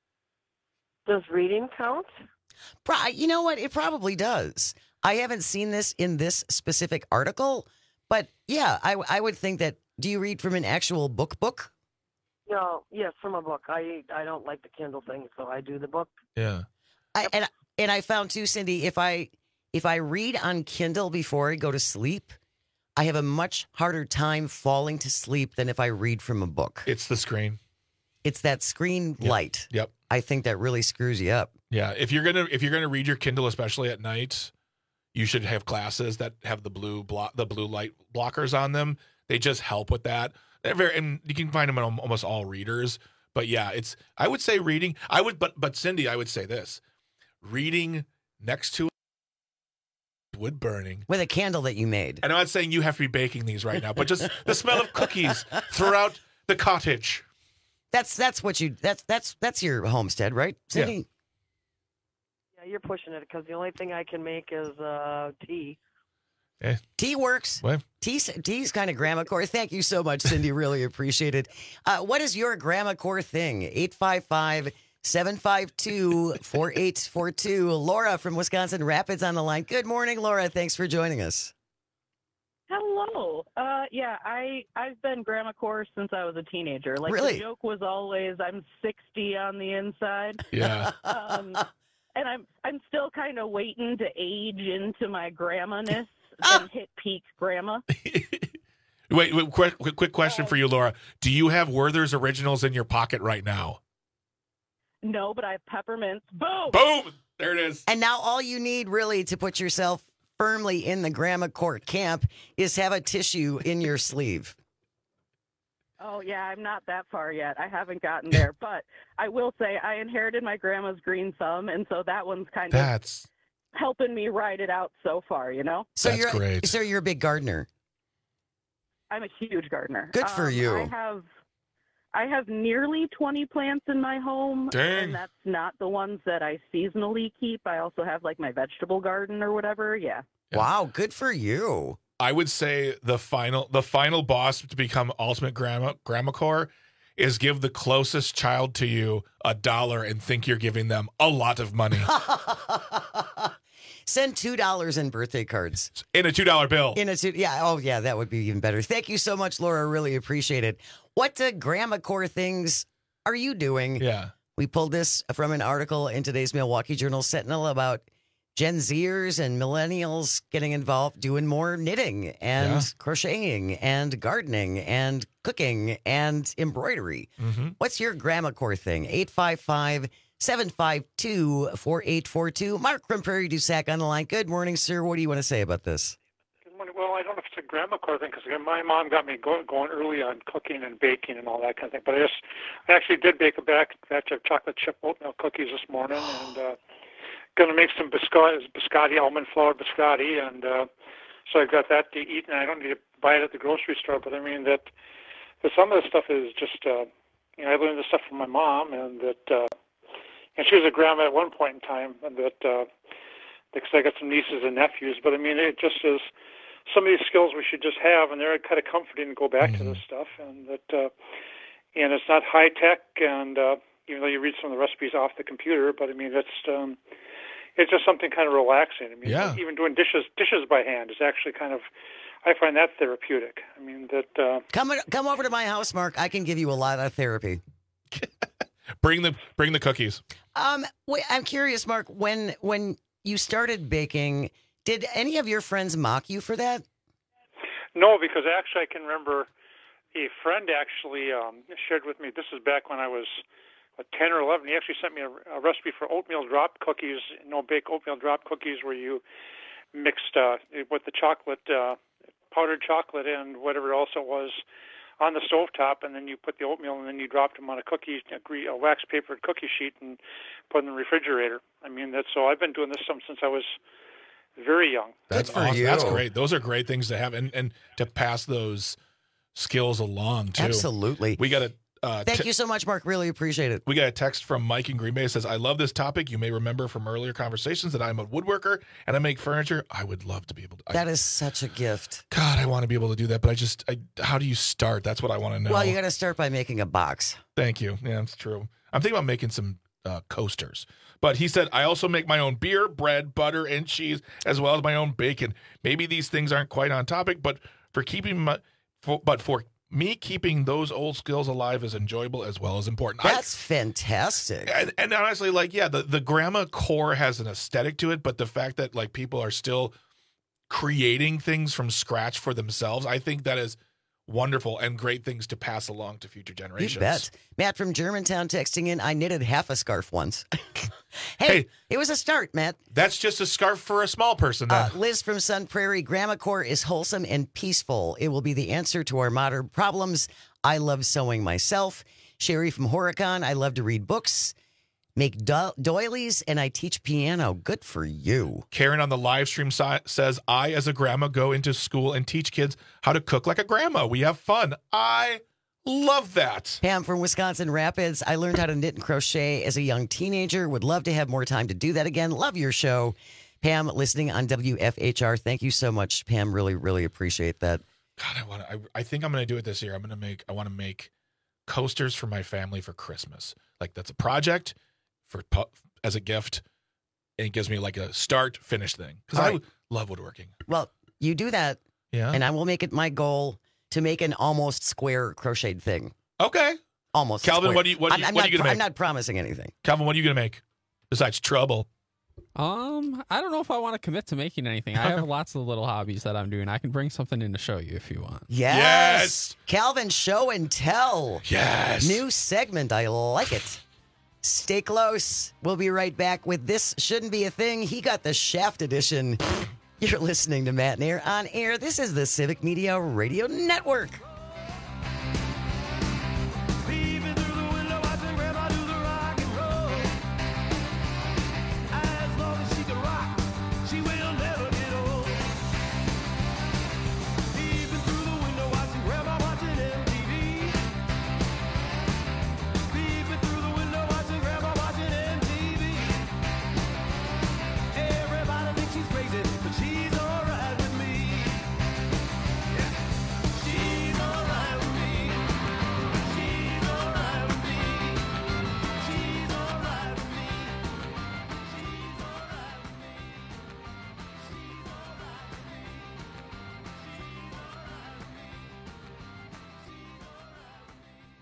Does reading count?
Pro- you know what? It probably does. I haven't seen this in this specific article, but yeah, I, I would think that. Do you read from an actual book book?
No, yes, from a book. I I don't like the Kindle thing, so I do the book.
Yeah.
I, and and I found too, Cindy, if I if I read on Kindle before I go to sleep, I have a much harder time falling to sleep than if I read from a book.
It's the screen.
It's that screen
Yep.
light.
Yep.
I think that really screws you up.
Yeah. If you're gonna if you're gonna read your Kindle, especially at night, you should have glasses that have the blue block the blue light blockers on them. They just help with that. They're very, and you can find them in almost all readers. But yeah, it's I would say reading. I would, but but Cindy, I would say this: reading next to wood burning
with a candle that you made.
And I'm not saying you have to be baking these right now, but just the smell of cookies throughout the cottage.
That's that's what you that's that's that's your homestead, right, Cindy?
Yeah, you're pushing it because the only thing I can make is uh, tea.
Eh.
Tea works.
What?
Tea's, tea's kind of grandma core. Thank you so much, Cindy. Really appreciate it. Uh, what is your grandma core thing? eight five five, seven five two, four eight four two. Laura from Wisconsin Rapids on the line. Good morning, Laura. Thanks for joining us.
Hello. Uh, yeah, I I've been grandma core since I was a teenager. Like
Really?
the joke was always I'm sixty on the inside.
Yeah.
Um, and I'm I'm still kind of waiting to age into my grandma-ness and hit peak grandma.
Wait, wait quick, quick, quick question for you, Laura. Do you have Werther's Originals in your pocket right now?
No, but I have peppermints. Boom.
Boom. There it is.
And now all you need really to put yourself firmly in the grandma core camp is have a tissue in your sleeve.
Oh, yeah, I'm not that far yet. I haven't gotten there. But I will say I inherited my grandma's green thumb, and so that one's kind
That's...
of helping me ride it out so far, you know?
So
That's
you're
great.
so you're a big gardener.
I'm a huge gardener.
Good for
Um,
you.
I have I have nearly twenty plants in my home,
Dang.
and that's not the ones that I seasonally keep. I also have like my vegetable garden or whatever. Yeah.
Wow, good for you.
I would say the final the final boss to become ultimate grandma grandma core is give the closest child to you a dollar and think you're giving them a lot of money
Send two dollars in birthday cards.
in a two dollar bill.
In a two, yeah. Oh, yeah. That would be even better. Thank you so much, Laura. Really appreciate it. What uh, grandma core things are you doing?
Yeah.
We pulled this from an article in today's Milwaukee Journal Sentinel about Gen Zers and millennials getting involved doing more knitting and
Yeah.
crocheting and gardening and cooking and embroidery.
Mm-hmm.
What's your grandma core thing? eight five five, seven five two, four eight four two. Mark from Prairie du Sac on the line. Good morning, sir. What do you want to say about this?
Good morning. Well, I don't know if it's a grandma core thing because my mom got me go, going early on cooking and baking and all that kind of thing. But I just, I actually did bake a back, batch of chocolate chip oatmeal cookies this morning, and uh, going to make some biscotti, biscotti, almond flour biscotti, and uh, so I got that to eat, and I don't need to buy it at the grocery store. But I mean that, that some of the stuff is just, uh, you know, I learned this stuff from my mom, and that, uh, and she was a grandma at one point in time, and that, uh, because I got some nieces and nephews. But I mean, it just is some of these skills we should just have, and they're kind of comforting to go back
Mm-hmm.
to this stuff, and that, uh, and it's not high tech, and uh, even though you read some of the recipes off the computer, but I mean, it's, um, it's just something kind of relaxing. I mean,
Yeah.
even doing dishes dishes by hand is actually kind of, I find that therapeutic. I mean, that. Uh,
Come come over to my house, Mark. I can give you a lot of therapy.
Bring the bring the cookies.
Um, wait, I'm curious, Mark. When when you started baking, did any of your friends mock you for that?
No, because actually I can remember a friend actually um, shared with me, this is back when I was what, ten or eleven, he actually sent me a, a recipe for oatmeal drop cookies, no bake oatmeal drop cookies where you mixed uh, with the chocolate, uh, powdered chocolate and whatever else it was on the stovetop, and then you put the oatmeal and then you dropped them on a cookie, a, gre- a wax papered cookie sheet and put them in the refrigerator. I mean, that's so I've been doing this since I was very young.
That's awesome. That's great. Those are great things to have, and, and to pass those skills along too.
Absolutely.
We got a uh,
Thank
te-
you so much, Mark. Really appreciate it.
We got a text from Mike in Green Bay. It says, I love this topic. You may remember from earlier conversations that I'm a woodworker and I make furniture. I would love to be able to.
That is such a gift.
God, I want to be able to do that, but I just, I, how do you start? That's what I want to know.
Well, you got to start by making a box.
Thank you. Yeah, that's true. I'm thinking about making some uh, coasters. But he said, I also make my own beer, bread, butter, and cheese, as well as my own bacon. Maybe these things aren't quite on topic, but for keeping my, for, but for me, keeping those old skills alive is enjoyable as well as important.
That's I, fantastic.
And, and honestly, like, yeah, the, the grandma core has an aesthetic to it, but the fact that like people are still creating things from scratch for themselves, I think that is wonderful and great things to pass along to future generations.
You bet. Matt from Germantown texting in, I knitted half a scarf once. hey,
Hey.
it was a start, Matt.
That's just a scarf for a small person. Then.
Uh, Liz from Sun Prairie, Grandma Core is wholesome and peaceful. It will be the answer to our modern problems. I love sewing myself. Sherry from Horicon, I love to read books, make do- doilies, and I teach piano. Good for you.
Karen on the live stream si- says, I, as a grandma, go into school and teach kids how to cook like a grandma. We have fun. I love that.
Pam from Wisconsin Rapids, I learned how to knit and crochet as a young teenager. Would love to have more time to do that again. Love your show. Pam, listening on W F H R. Thank you so much, Pam. Really, really appreciate that.
God, I want to. I, I think I'm going to do it this year. I'm going to make. I want to make coasters for my family for Christmas. Like that's a project for as a gift, and it gives me like a start finish thing because I
right.
love woodworking.
Well, you do that,
yeah,
and I will make it my goal to make an almost square crocheted thing.
Okay,
almost.
Calvin,
square.
what do you? What, do you,
I'm, I'm
what
not,
are you going to make?
I'm not promising anything.
Calvin, what are you going to make besides trouble?
Um, I don't know if I want to commit to making anything. I have lots of little hobbies that I'm doing. I can bring something in to show you if you want.
Yes.
Yes.
Calvin, show and tell.
Yes.
New segment. I like it. Stay close. We'll be right back with This Shouldn't Be a Thing. He got the Shaft edition. You're listening to Matt and Air on air. This is the Civic Media Radio Network.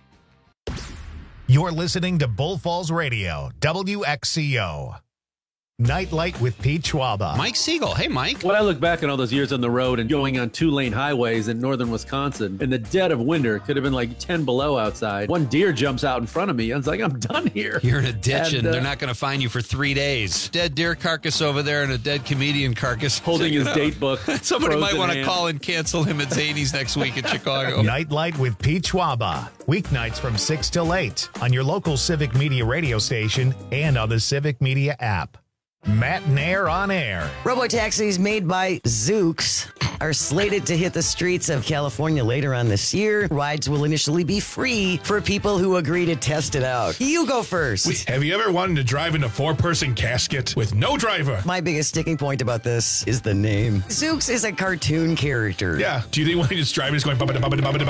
You're listening to Bull Falls Radio, W X C O. Nightlight with Pete Schwaba.
Mike Siegel. Hey, Mike.
When I look back on all those years on the road and going on two-lane highways in northern Wisconsin, in the dead of winter, it could have been like ten below outside. One deer jumps out in front of me. I was like, I'm done here.
You're in a ditch, and,
And, uh,
they're not going to find you for three days. Dead deer carcass over there and a dead comedian carcass.
Holding
Check
his
it out.
date book.
Somebody might
frozen
want to
hand.
call and cancel him at Zany's next week in Chicago.
Nightlight with Pete Schwaba. Weeknights from six till eight on your local Civic Media radio station and on the Civic Media app. Matt Nair on air.
Robotaxis made by Zoox are slated to hit the streets of California later on this year. Rides will initially be free for people who agree to test it out. You go first.
Wait, have you ever wanted to drive in a four-person casket with no driver?
My biggest sticking point about this is the name. Zoox is a cartoon character.
Yeah. Do you think when he's driving, he's going...
Auga,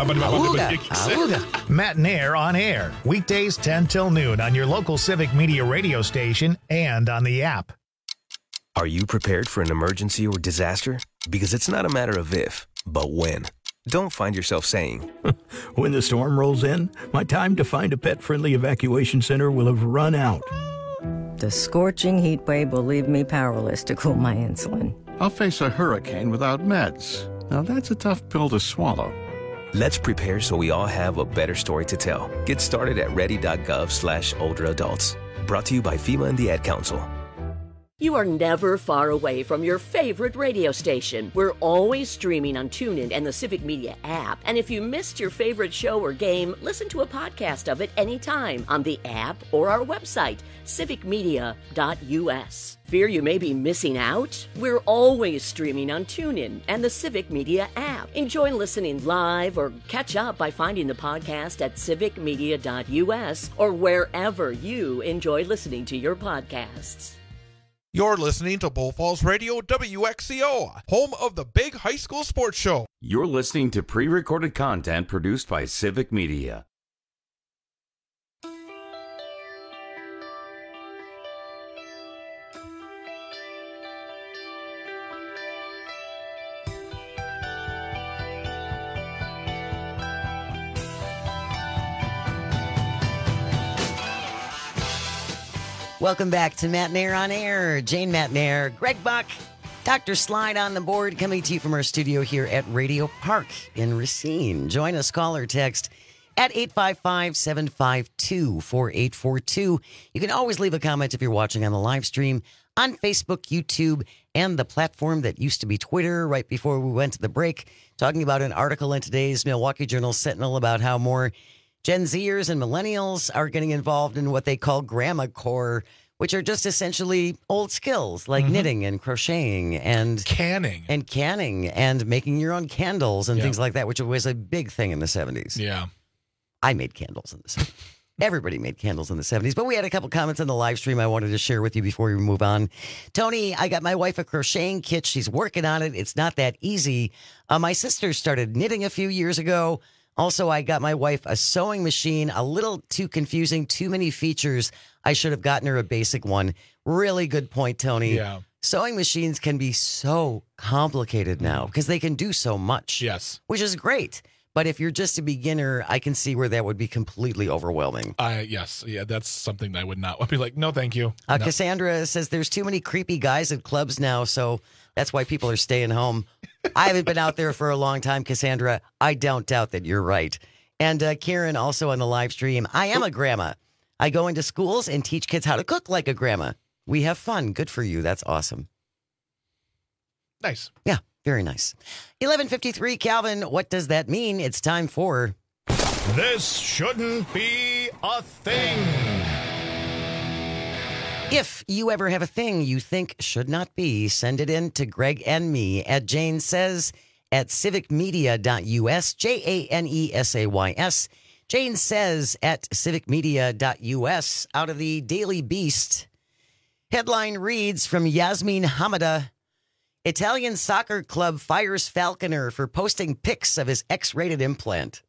auga.
Matt Nair on air. Weekdays ten till noon on your local Civic Media radio station and on the app.
Are you prepared for an emergency or disaster? Because it's not a matter of if, but when. Don't find yourself saying,
when the storm rolls in, my time to find a pet-friendly evacuation center will have run out.
The scorching heat wave will leave me powerless to cool my insulin.
I'll face a hurricane without meds. Now that's a tough pill to swallow.
let's prepare so we all have a better story to tell. Get started at ready.gov slash older adults. Brought to you by FEMA and the Ad Council.
You are never far away from your favorite radio station. We're always streaming on TuneIn and the Civic Media app. And if you missed your favorite show or game, listen to a podcast of it anytime on the app or our website, civic media dot u s. Fear you may be missing out? We're always streaming on TuneIn and the Civic Media app. Enjoy listening live or catch up by finding the podcast at civic media dot u s or wherever you enjoy listening to your podcasts.
You're listening to Bull Falls Radio W X C O, home of the big high school sports show.
You're listening to pre-recorded content produced by Civic Media.
Welcome back to Matt Nair on Air. Jane Matt Nair, Greg Buck, Doctor Slide on the board, coming to you from our studio here at Radio Park in Racine. Join us, call or text at eight five five, seven five two, four eight four two. You can always leave a comment if you're watching on the live stream on Facebook, YouTube, and the platform that used to be Twitter right before we went to the break, talking about an article in today's Milwaukee Journal Sentinel about how more Gen Zers and millennials are getting involved in what they call grandma core, which are just essentially old skills like mm-hmm. knitting and crocheting and
canning
and canning and making your own candles and
yeah.
things like that, which was a big thing in the seventies.
Yeah.
I made candles in the seventies. Everybody made candles in the seventies, but we had a couple comments on the live stream I wanted to share with you before we move on. Tony, I got my wife a crocheting kit. She's working on it. It's not that easy. Uh, my sister started knitting a few years ago. Also, I got my wife a sewing machine, a little too confusing, too many features. I should have gotten her a basic one. Really good point, Tony.
Yeah.
Sewing machines can be so complicated now because they can do so much.
Yes.
Which is great. But if you're just a beginner, I can see where that would be completely overwhelming.
Uh, yes. Yeah, that's something I would not. I'd be like, no, thank you.
Uh,
no.
Cassandra says there's too many creepy guys at clubs now, so that's why people are staying home. I haven't been out there for a long time, Cassandra. I don't doubt that you're right. And uh, Karen also on the live stream. I am a grandma. I go into schools and teach kids how to cook like a grandma. We have fun. Good for you. That's awesome.
Nice.
Yeah, very nice. eleven fifty-three, Calvin, what does that mean? It's time for...
This shouldn't be a thing.
If you ever have a thing you think should not be, send it in to Greg and me at Jane Says at civic media dot u s, J A N E S A Y S. Jane Says at civic media dot u s. Out of the Daily Beast, headline reads from Yasmin Hamada, Italian soccer club fires falconer for posting pics of his X-rated implant.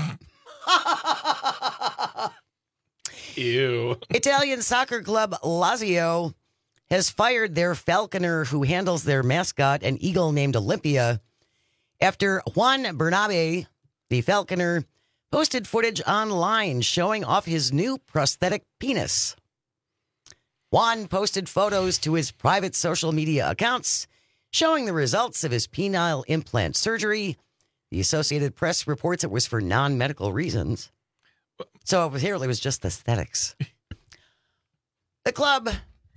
Ew.
Italian soccer club Lazio has fired their falconer who handles their mascot, an eagle named Olympia, after Juan Bernabe, the falconer, posted footage online showing off his new prosthetic penis. Juan posted photos to his private social media accounts showing the results of his penile implant surgery. The Associated Press reports it was for non-medical reasons. So apparently it was just aesthetics. The club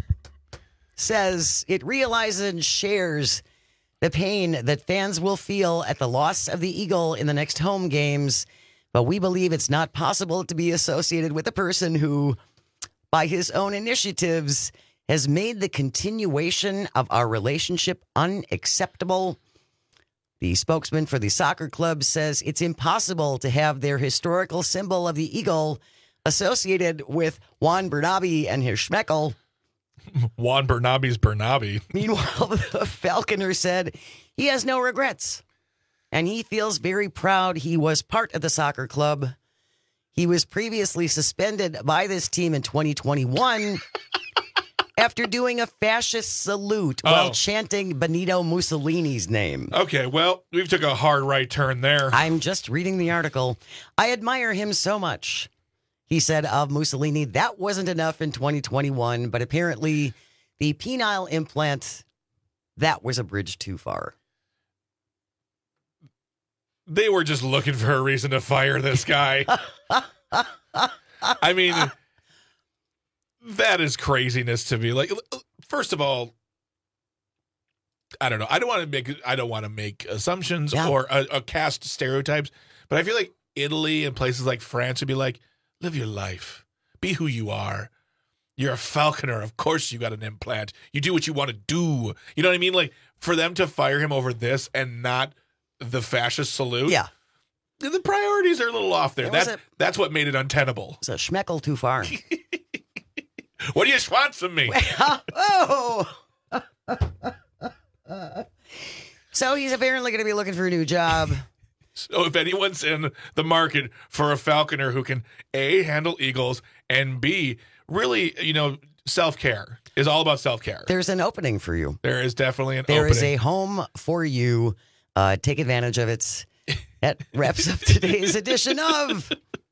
says it realizes and shares the pain that fans will feel at the loss of the Eagle in the next home games, but we believe it's not possible to be associated with a person who, by his own initiatives, has made the continuation of our relationship unacceptable. The spokesman for the soccer club says it's impossible to have their historical symbol of the Eagle associated with Juan Bernabe and his Schmeckel.
Juan Bernabe's Bernabe.
Meanwhile, the Falconer said he has no regrets, and he feels very proud he was part of the soccer club. He was previously suspended by this team in twenty twenty-one after doing a fascist salute
Oh.
while chanting Benito Mussolini's name.
Okay, well, we've took a hard right turn there.
I'm just reading the article. I admire him so much. He said of Mussolini, that wasn't enough in twenty twenty-one, but apparently the penile implant, that was a bridge too far.
They were just looking for a reason to fire this guy. I mean, that is craziness to me. Like, first of all, I don't know. I don't want to make. I don't want to make assumptions
Yeah.
or uh, uh, cast stereotypes. But I feel like Italy and places like France would be like, live your life, be who you are. You're a falconer. Of course, you got an implant. You do what you want to do. You know what I mean? Like, for them to fire him over this and not the fascist salute.
Yeah.
The priorities are a little off there.
There was
That,
a-
that's what made it untenable.
It's a schmeckel too far.
What do you want from me?
Oh! So he's apparently going to be looking for a new job.
So if anyone's in the market for a falconer who can A, handle eagles, and B, really, you know, self-care is all about self-care.
There's an opening for you.
There is definitely an
There
opening.
is a home for you. Uh, take advantage of it. That wraps up today's edition of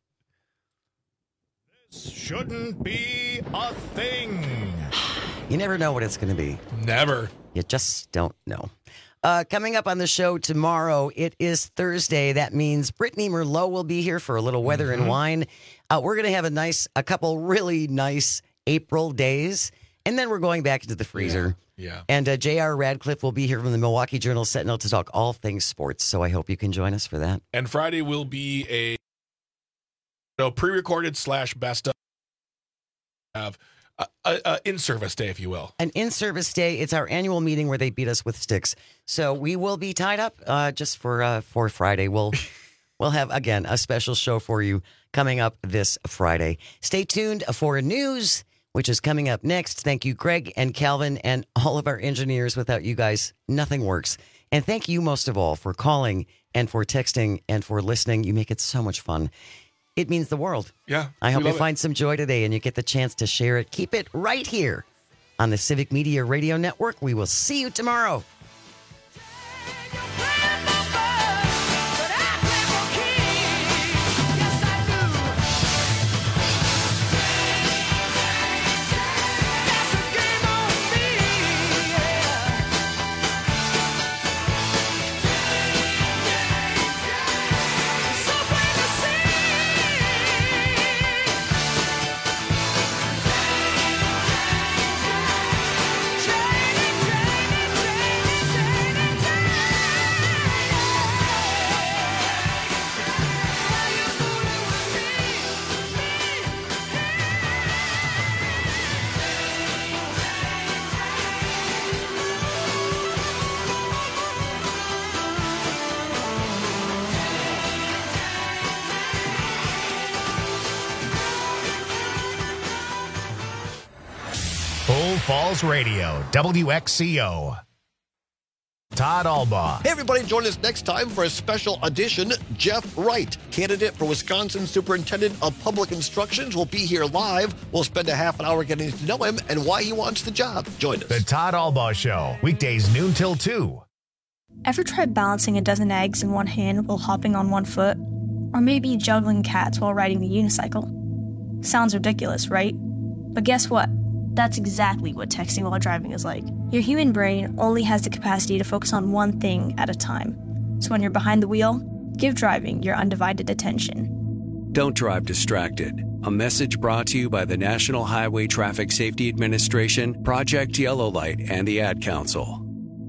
Shouldn't be a thing.
You never know what it's going to be.
Never.
You just don't know. Uh, coming up on the show tomorrow, it is Thursday. That means Brittany Merlot will be here for a little weather and wine. Uh, we're going to have a nice, a couple really nice April days, and then we're going back into the freezer.
Yeah.
And uh, J R Radcliffe will be here from the Milwaukee Journal Sentinel to talk all things sports. So I hope you can join us for that.
And Friday will be a no pre-recorded slash best of have a, a, a in-service day, if you will.
An in-service day. It's our annual meeting where they beat us with sticks. So we will be tied up uh, just for uh, for Friday. We'll we'll have again a special show for you coming up this Friday. Stay tuned for news, which is coming up next. Thank you, Greg and Calvin, and all of our engineers. Without you guys, nothing works. And thank you most of all for calling and for texting and for listening. You make it so much fun. It means the world.
Yeah.
I hope
we
you
love it.
find some joy today and you get the chance to share it. Keep it right here on the Civic Media Radio Network. We will see you tomorrow.
Bull Falls Radio, W X C O. Todd Albaugh.
Hey, everybody, join us next time for a special edition. Jeff Wright, candidate for Wisconsin Superintendent of Public Instructions, will be here live. We'll spend a half an hour getting to know him and why he wants the job. Join us.
The Todd Albaugh Show, weekdays noon till two.
Ever tried balancing a dozen eggs in one hand while hopping on one foot? Or maybe juggling cats while riding the unicycle? Sounds ridiculous, right? But guess what? That's exactly what texting while driving is like. Your human brain only has the capacity to focus on one thing at a time. So when you're behind the wheel, give driving your undivided attention.
Don't drive distracted. A message brought to you by the National Highway Traffic Safety Administration, Project Yellow Light, and the Ad Council.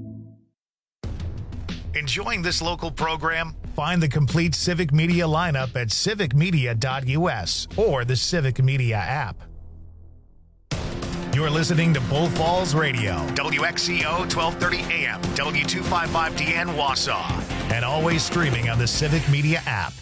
Enjoying this local program? Find the complete Civic Media lineup at civic media dot u s or the Civic Media app. You're listening to Bull Falls Radio, W X C O twelve thirty A M, W two fifty-five D N Wausau, and always streaming on the Civic Media app.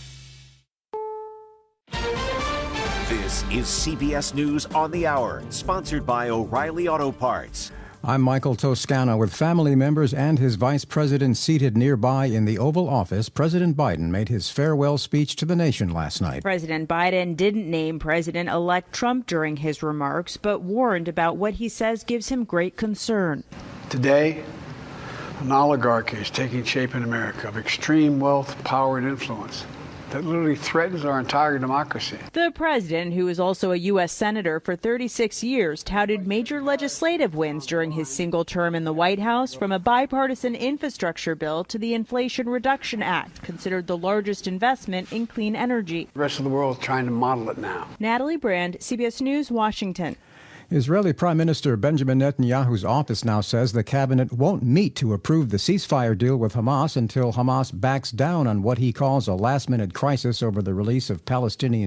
This is C B S News on the Hour, sponsored by O'Reilly Auto Parts.
I'm Michael Toscano. With family members and his vice president seated nearby in the Oval Office, President Biden made his farewell speech to the nation last night.
President Biden didn't name President-elect Trump during his remarks, but warned about what he says gives him great concern.
Today, an oligarchy is taking shape in America of extreme wealth, power, and influence that literally threatens our entire democracy.
The president, who is also a U S senator for thirty-six years, touted major legislative wins during his single term in the White House, from a bipartisan infrastructure bill to the Inflation Reduction Act, considered the largest investment in clean energy.
The rest of the world is trying to model it now.
Natalie Brand, C B S News, Washington.
Israeli Prime Minister Benjamin Netanyahu's office now says the cabinet won't meet to approve the ceasefire deal with Hamas until Hamas backs down on what he calls a last-minute crisis over the release of Palestinian